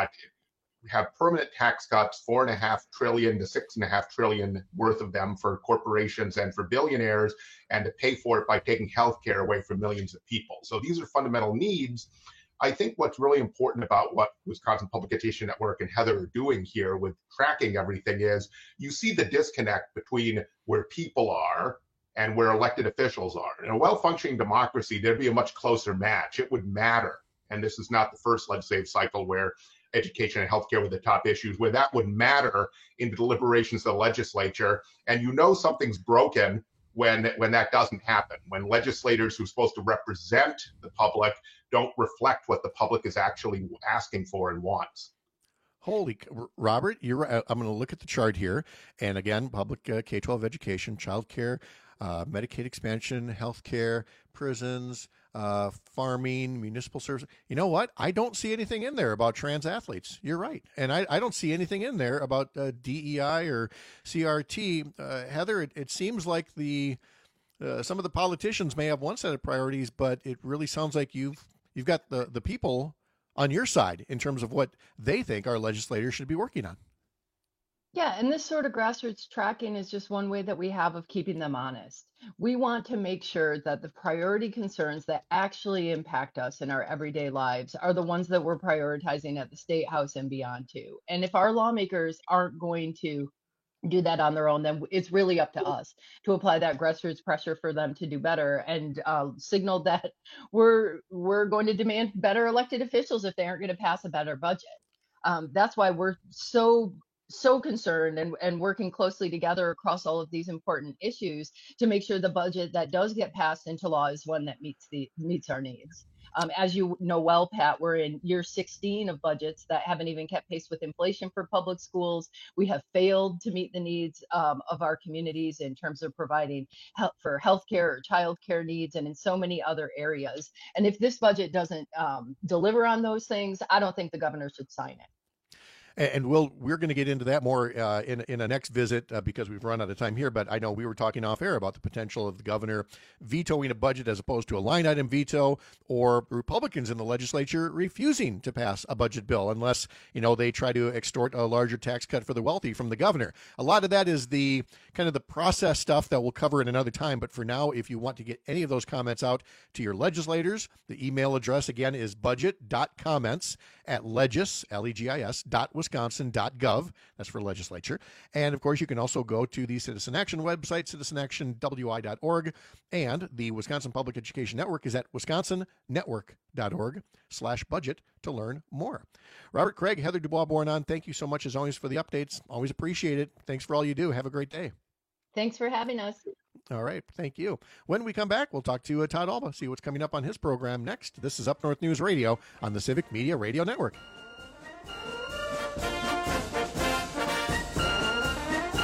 have permanent tax cuts, $4.5 trillion to $6.5 trillion worth of them for corporations and for billionaires, and to pay for it by taking healthcare away from millions of people. So these are fundamental needs. I think what's really important about what Wisconsin Public Education Network and Heather are doing here with tracking everything is you see the disconnect between where people are and where elected officials are. In a well-functioning democracy, there'd be a much closer match. It would matter. And this is not the first legislative cycle where education and healthcare were the top issues, where that would matter in the deliberations of the legislature. And something's broken when that doesn't happen, when legislators who are supposed to represent the public don't reflect what the public is actually asking for and wants. Robert, you're right. I'm going to look at the chart here. And again, public K-12 education, childcare, Medicaid expansion, healthcare, prisons, farming, municipal services. You know what? I don't see anything in there about trans athletes. You're right. And I don't see anything in there about DEI or CRT. Heather, it seems like some of the politicians may have one set of priorities, but it really sounds like you've got the people on your side in terms of what they think our legislators should be working on. Yeah, and this sort of grassroots tracking is just one way that we have of keeping them honest. We want to make sure that the priority concerns that actually impact us in our everyday lives are the ones that we're prioritizing at the State House and beyond too. And if our lawmakers aren't going to do that on their own, then it's really up to us to apply that grassroots pressure for them to do better and signal that we're going to demand better elected officials if they aren't going to pass a better budget. That's why we're so concerned and working closely together across all of these important issues to make sure the budget that does get passed into law is one that meets our needs. As you know well, Pat, we're in year 16 of budgets that haven't even kept pace with inflation for public schools. We have failed to meet the needs of our communities in terms of providing help for healthcare or childcare needs and in so many other areas. And if this budget doesn't deliver on those things, I don't think the governor should sign it. And we're going to get into that more in a next visit because we've run out of time here. But I know we were talking off air about the potential of the governor vetoing a budget as opposed to a line item veto, or Republicans in the legislature refusing to pass a budget bill unless, they try to extort a larger tax cut for the wealthy from the governor. A lot of that is the kind of the process stuff that we'll cover in another time. But for now, if you want to get any of those comments out to your legislators, the email address again is budget.comments@legis.wisconsin.gov. That's for legislature. And of course, you can also go to the Citizen Action website, citizenactionwi.org, and the Wisconsin Public Education Network is at wisconsonnetwork.org/budget to learn more. Robert Craig, Heather Dubois-Bournon, thank you so much as always for the updates. Always appreciate it. Thanks for all you do. Have a great day. Thanks for having us. All right. Thank you. When we come back, we'll talk to Todd Alba, see what's coming up on his program next. This is Up North News Radio on the Civic Media Radio Network.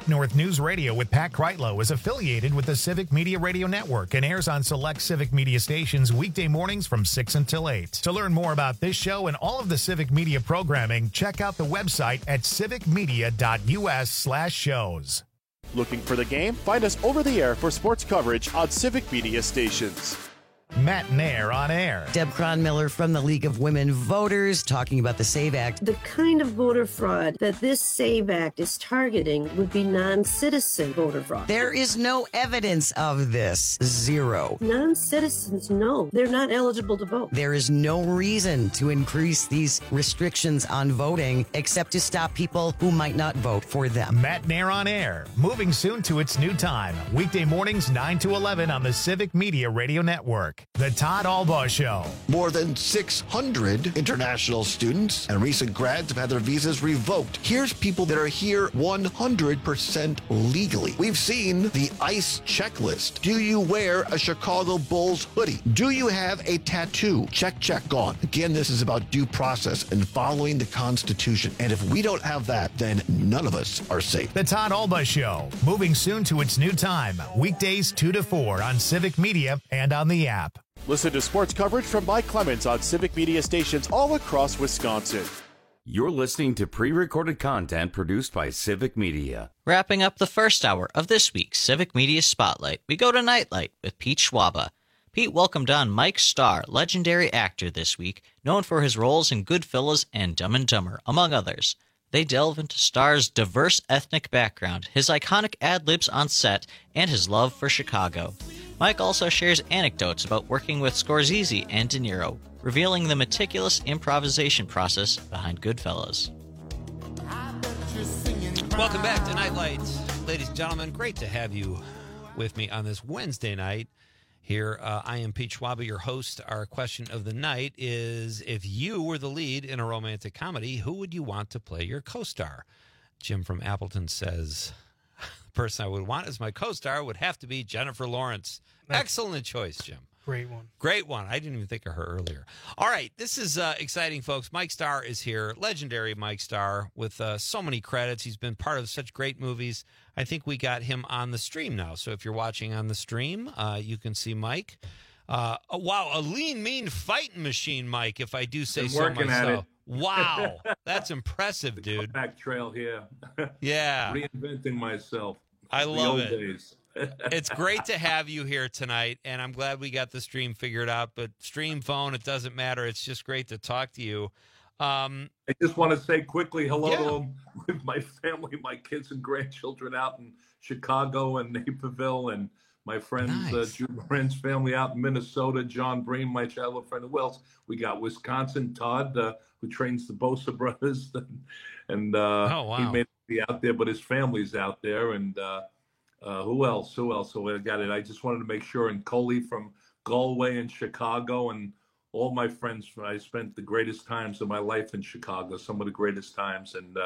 North News Radio with Pat Kreitlow is affiliated with the Civic Media Radio Network and airs on select Civic Media stations weekday mornings from 6 until 8. To learn more about this show and all of the Civic Media programming, check out the website at civicmedia.us/shows. Looking for the game? Find us over the air for sports coverage on Civic Media stations. Matt Nair on air. Deb Cronmiller from the League of Women Voters talking about the SAVE Act. The kind of voter fraud that this SAVE Act is targeting would be non-citizen voter fraud. There is no evidence of this. Zero. Non-citizens, no. They're not eligible to vote. There is no reason to increase these restrictions on voting except to stop people who might not vote for them. Matt Nair on air. Moving soon to its new time. Weekday mornings 9 to 11 on the Civic Media Radio Network. The Todd Albaugh Show. More than 600 international students and recent grads have had their visas revoked. Here's people that are here 100% legally. We've seen the ICE checklist. Do you wear a Chicago Bulls hoodie? Do you have a tattoo? Check, check, gone. Again, this is about due process and following the Constitution. And if we don't have that, then none of us are safe. The Todd Albaugh Show. Moving soon to its new time. Weekdays 2 to 4 on Civic Media and on the app. Listen to sports coverage from Mike Clemens on Civic Media stations all across Wisconsin. You're listening to pre-recorded content produced by Civic Media. Wrapping up the first hour of this week's Civic Media Spotlight, we go to Nightlight with Pete Schwaba. Pete welcomed on Mike Starr, legendary actor this week, known for his roles in Goodfellas and Dumb and Dumber, among others. They delve into Starr's diverse ethnic background, his iconic ad-libs on set, and his love for Chicago. Mike also shares anecdotes about working with Scorsese and De Niro, revealing the meticulous improvisation process behind Goodfellas. Welcome back to Nightlight. Ladies and gentlemen, great to have you with me on this Wednesday night. Here, I am Pete Schwaba, your host. Our question of the night is, if you were the lead in a romantic comedy, who would you want to play your co-star? Jim from Appleton says, the person I would want as my co-star would have to be Jennifer Lawrence. Excellent choice, Jim. Great one. Great one. I didn't even think of her earlier. All right, this is exciting, folks. Mike Starr is here, legendary Mike Starr, with so many credits. He's been part of such great movies. I think we got him on the stream now. So if you're watching on the stream, you can see Mike. Wow, a lean, mean fighting machine, Mike, if I do say so myself. Wow, that's impressive, dude. Back trail here. Yeah. Reinventing myself. I love it. Days. It's great to have you here tonight, and I'm glad we got the stream figured out. But stream, phone, it doesn't matter. It's just great to talk to you. I just want to say quickly hello to them with my family, my kids and grandchildren out in Chicago and Naperville, and my friends, Drew Morin's family out in Minnesota, John Breen, my childhood friend. Who else? We got Wisconsin, Todd, who trains the Bosa brothers, and he may be out there, but his family's out there, and who else? So I got it. I just wanted to make sure. And Coley from Galway and Chicago, and all my friends. I spent the greatest times of my life in Chicago, some of the greatest times, and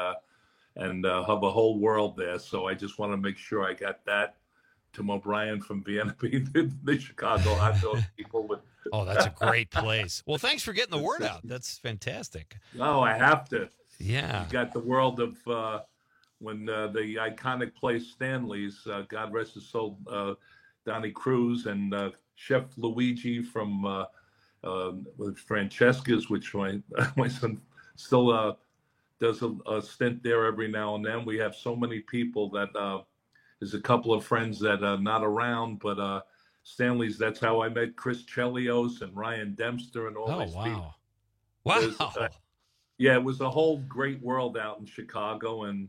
have a whole world there. So I just want to make sure I got that. Tim O'Brien from Vienna, the Chicago hot dog people. Oh, that's a great place. Well, thanks for getting the word out. That's fantastic. Oh, I have to. Yeah. You got the world of when the iconic place Stanley's, God rest his soul, Donnie Cruz and Chef Luigi from Francesca's, which my son still does a stint there every now and then. We have so many people that there's a couple of friends that are not around, but Stanley's, that's how I met Chris Chelios and Ryan Dempster and all these people. Wow. Yeah, it was a whole great world out in Chicago, and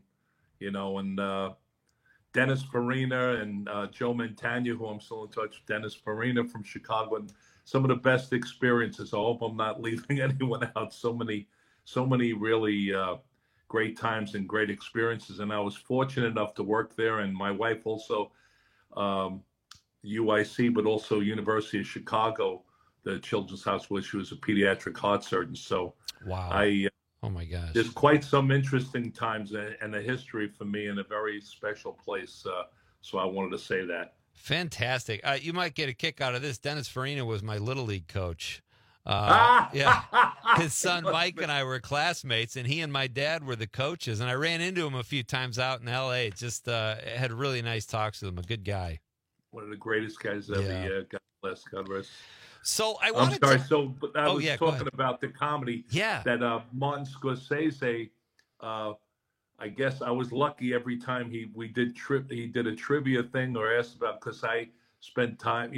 Dennis Farina and Joe Montagna, who I'm still in touch with, Dennis Farina from Chicago, and some of the best experiences. I hope I'm not leaving anyone out. So many really great times and great experiences. And I was fortunate enough to work there. And my wife also, UIC, but also University of Chicago, the Children's Hospital, she was a pediatric heart surgeon. So wow. Oh my gosh. There's quite some interesting times and a history for me in a very special place. So I wanted to say that. Fantastic. You might get a kick out of this. Dennis Farina was my Little League coach. Yeah, his son Mike and I were classmates, and he and my dad were the coaches. And I ran into him a few times out in L.A. Just had really nice talks with him. A good guy. One of the greatest guys ever. Yeah. God bless. God rest. So I was talking about the comedy. Yeah. That Martin Scorsese. I guess I was lucky every time he did a trivia thing or asked about, because I spent time,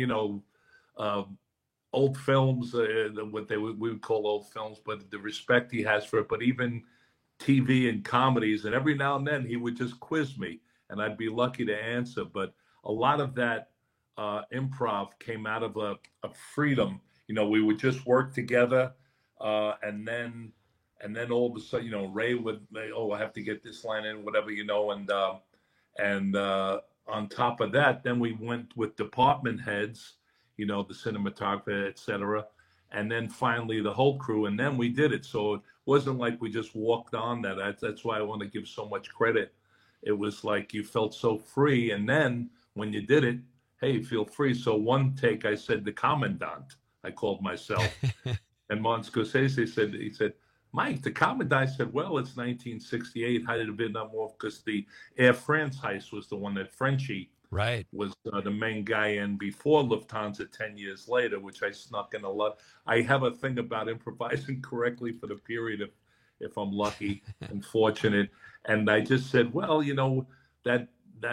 old films, what we would call old films, but the respect he has for it. But even TV and comedies, and every now and then he would just quiz me, and I'd be lucky to answer. But a lot of that improv came out of a freedom. We would just work together, and then all of a sudden, Ray would, I have to get this line in, whatever, and on top of that, then we went with department heads, the cinematographer, etc. And then finally the whole crew, and then we did it. So it wasn't like we just walked on that. That's why I want to give so much credit. It was like you felt so free. And then when you did it, hey, feel free. So one take, I said, the commandant, I called myself. And Martin Scorsese he said, Mike, the commandant. I said, well, it's 1968. How did it Vietnam War? Because the Air France heist was the one that Frenchie was the main guy in before Lufthansa 10 years later, which I snuck in a lot. I have a thing about improvising correctly for the period if I'm lucky and fortunate. And I just said, well, that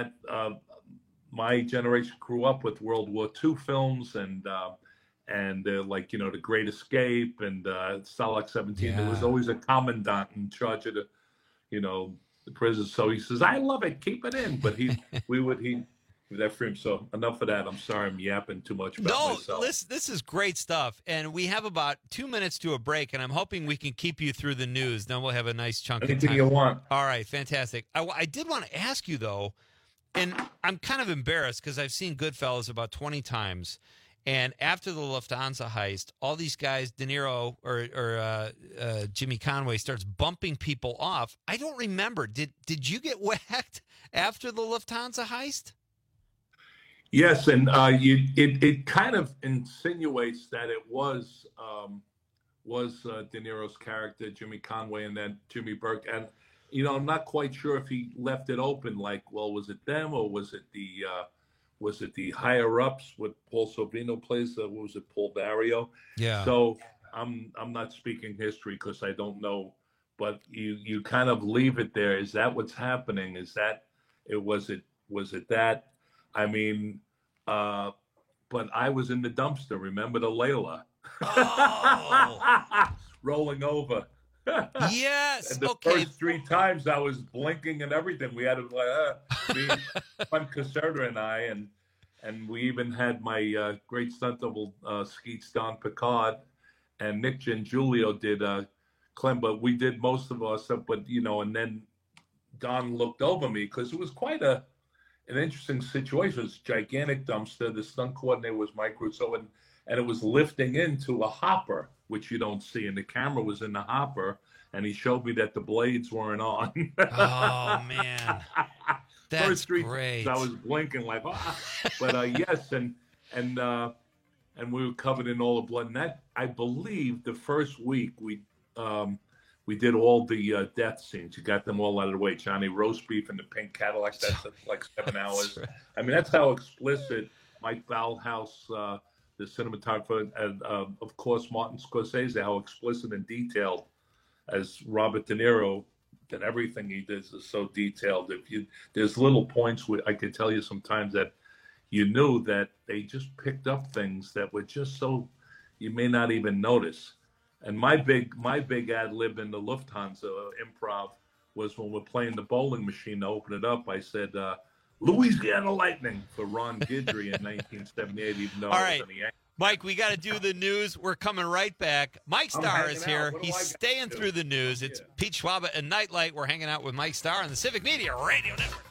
my generation grew up with World War II films and like, The Great Escape and Stalag 17. Yeah. There was always a commandant in charge of the prison. So he says, I love it, keep it in. But that frame. So enough of that. I'm sorry, I'm yapping too much about myself. This is great stuff. And we have about 2 minutes to a break, and I'm hoping we can keep you through the news. Then we'll have a nice chunk of time. Anything you want. All right, fantastic. I did want to ask you, though, and I'm kind of embarrassed because I've seen Goodfellas about 20 times. And after the Lufthansa heist, all these guys, De Niro or Jimmy Conway, starts bumping people off. I don't remember. Did you get whacked after the Lufthansa heist? Yes, and it kind of insinuates that it was De Niro's character, Jimmy Conway, and then Jimmy Burke. And I'm not quite sure if he left it open. Like, well, was it them or was it the higher ups? What Paul Sorvino plays? What was it, Paul Barrio? Yeah. So I'm not speaking history because I don't know, but you kind of leave it there. Is that what's happening? Is that it? Was it that? I mean, but I was in the dumpster. Remember the Layla? Oh. Rolling over. Yes. And the first 3 times I was blinking and everything. We had to Juan Caserta and I, and we even had my great stunt double Skeets Don Picard, and Nick Gengulio did Clem, but we did most of our stuff. But and then Don looked over me because it was quite an interesting situation. It was a gigantic dumpster. The stunt coordinator was Mike Russo, and it was lifting into a hopper, which you don't see. And the camera was in the hopper, and he showed me that the blades weren't on. Oh, man. That's First 3 great. times I was blinking like, But yes, and we were covered in all the blood. And that, I believe, the first week we did all the death scenes. You got them all out of the way. Johnny Roast Beef in the pink Cadillac. That's like 7 hours. Right. I mean, that's how explicit Mike Ballhaus, the cinematographer, and of course Martin Scorsese, how explicit and detailed as Robert De Niro, that everything he does is so detailed. There's little points where I could tell you sometimes that you knew that they just picked up things that were just so you may not even notice. And my big ad lib in the Lufthansa improv was when we're playing the bowling machine to open it up. I said, Louisiana Lightning for Ron Guidry in 1978, even though I was in the Yankees. Mike, we got to do the news. We're coming right back. Mike Starr is here. He's staying through the news. It's Pete Schwab and Nightlight. We're hanging out with Mike Starr on the Civic Media Radio Network.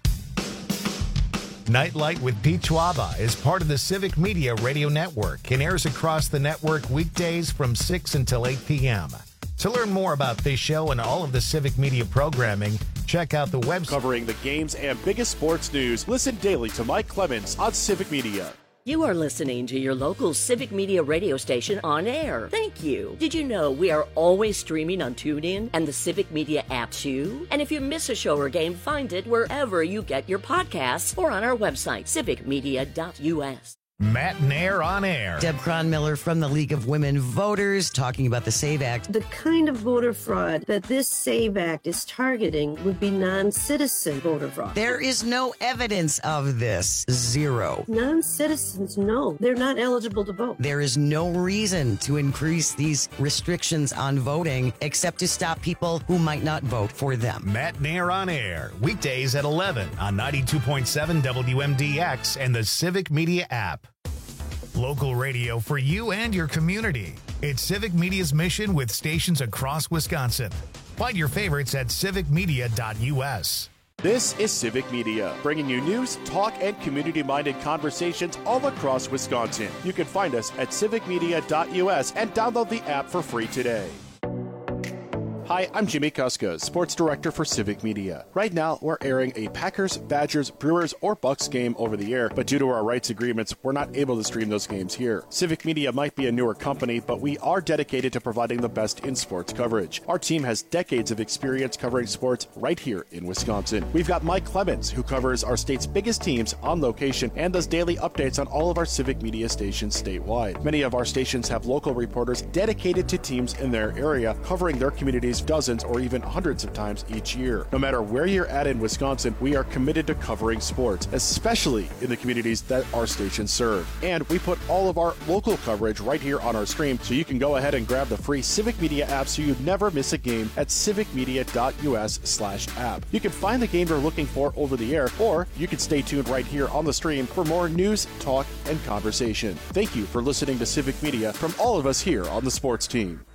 Nightlight with Pete Schwaba is part of the Civic Media Radio Network and airs across the network weekdays from 6 until 8 p.m. To learn more about this show and all of the Civic Media programming, check out the website. Covering the games and biggest sports news, listen daily to Mike Clemens on Civic Media. You are listening to your local Civic Media radio station on air. Thank you. Did you know we are always streaming on TuneIn and the Civic Media app too? And if you miss a show or game, find it wherever you get your podcasts or on our website, civicmedia.us. Matt Nair on air. Deb Cronmiller from the League of Women Voters talking about the SAVE Act. The kind of voter fraud that this SAVE Act is targeting would be non-citizen voter fraud. There is no evidence of this. Zero. Non-citizens, no. They're not eligible to vote. There is no reason to increase these restrictions on voting except to stop people who might not vote for them. Matt Nair on air. Weekdays at 11 on 92.7 WMDX and the Civic Media app. Local radio for you and your community. It's Civic Media's mission with stations across Wisconsin. Find your favorites at civicmedia.us. This is Civic Media, bringing you news, talk, and community-minded conversations all across Wisconsin. You can find us at civicmedia.us and download the app for free today. Hi, I'm Jimmy Kuska, Sports Director for Civic Media. Right now, we're airing a Packers, Badgers, Brewers, or Bucks game over the air, but due to our rights agreements, we're not able to stream those games here. Civic Media might be a newer company, but we are dedicated to providing the best in sports coverage. Our team has decades of experience covering sports right here in Wisconsin. We've got Mike Clemens, who covers our state's biggest teams on location and does daily updates on all of our Civic Media stations statewide. Many of our stations have local reporters dedicated to teams in their area, covering their communities dozens or even hundreds of times each year. No matter where you're at in Wisconsin, we are committed to covering sports, especially in the communities that our stations serve. And we put all of our local coverage right here on our stream, so you can go ahead and grab the free Civic Media app so you never miss a game at civicmedia.us/app. You can find the game you're looking for over the air, or you can stay tuned right here on the stream for more news, talk, and conversation. Thank you for listening to Civic Media from all of us here on the sports team.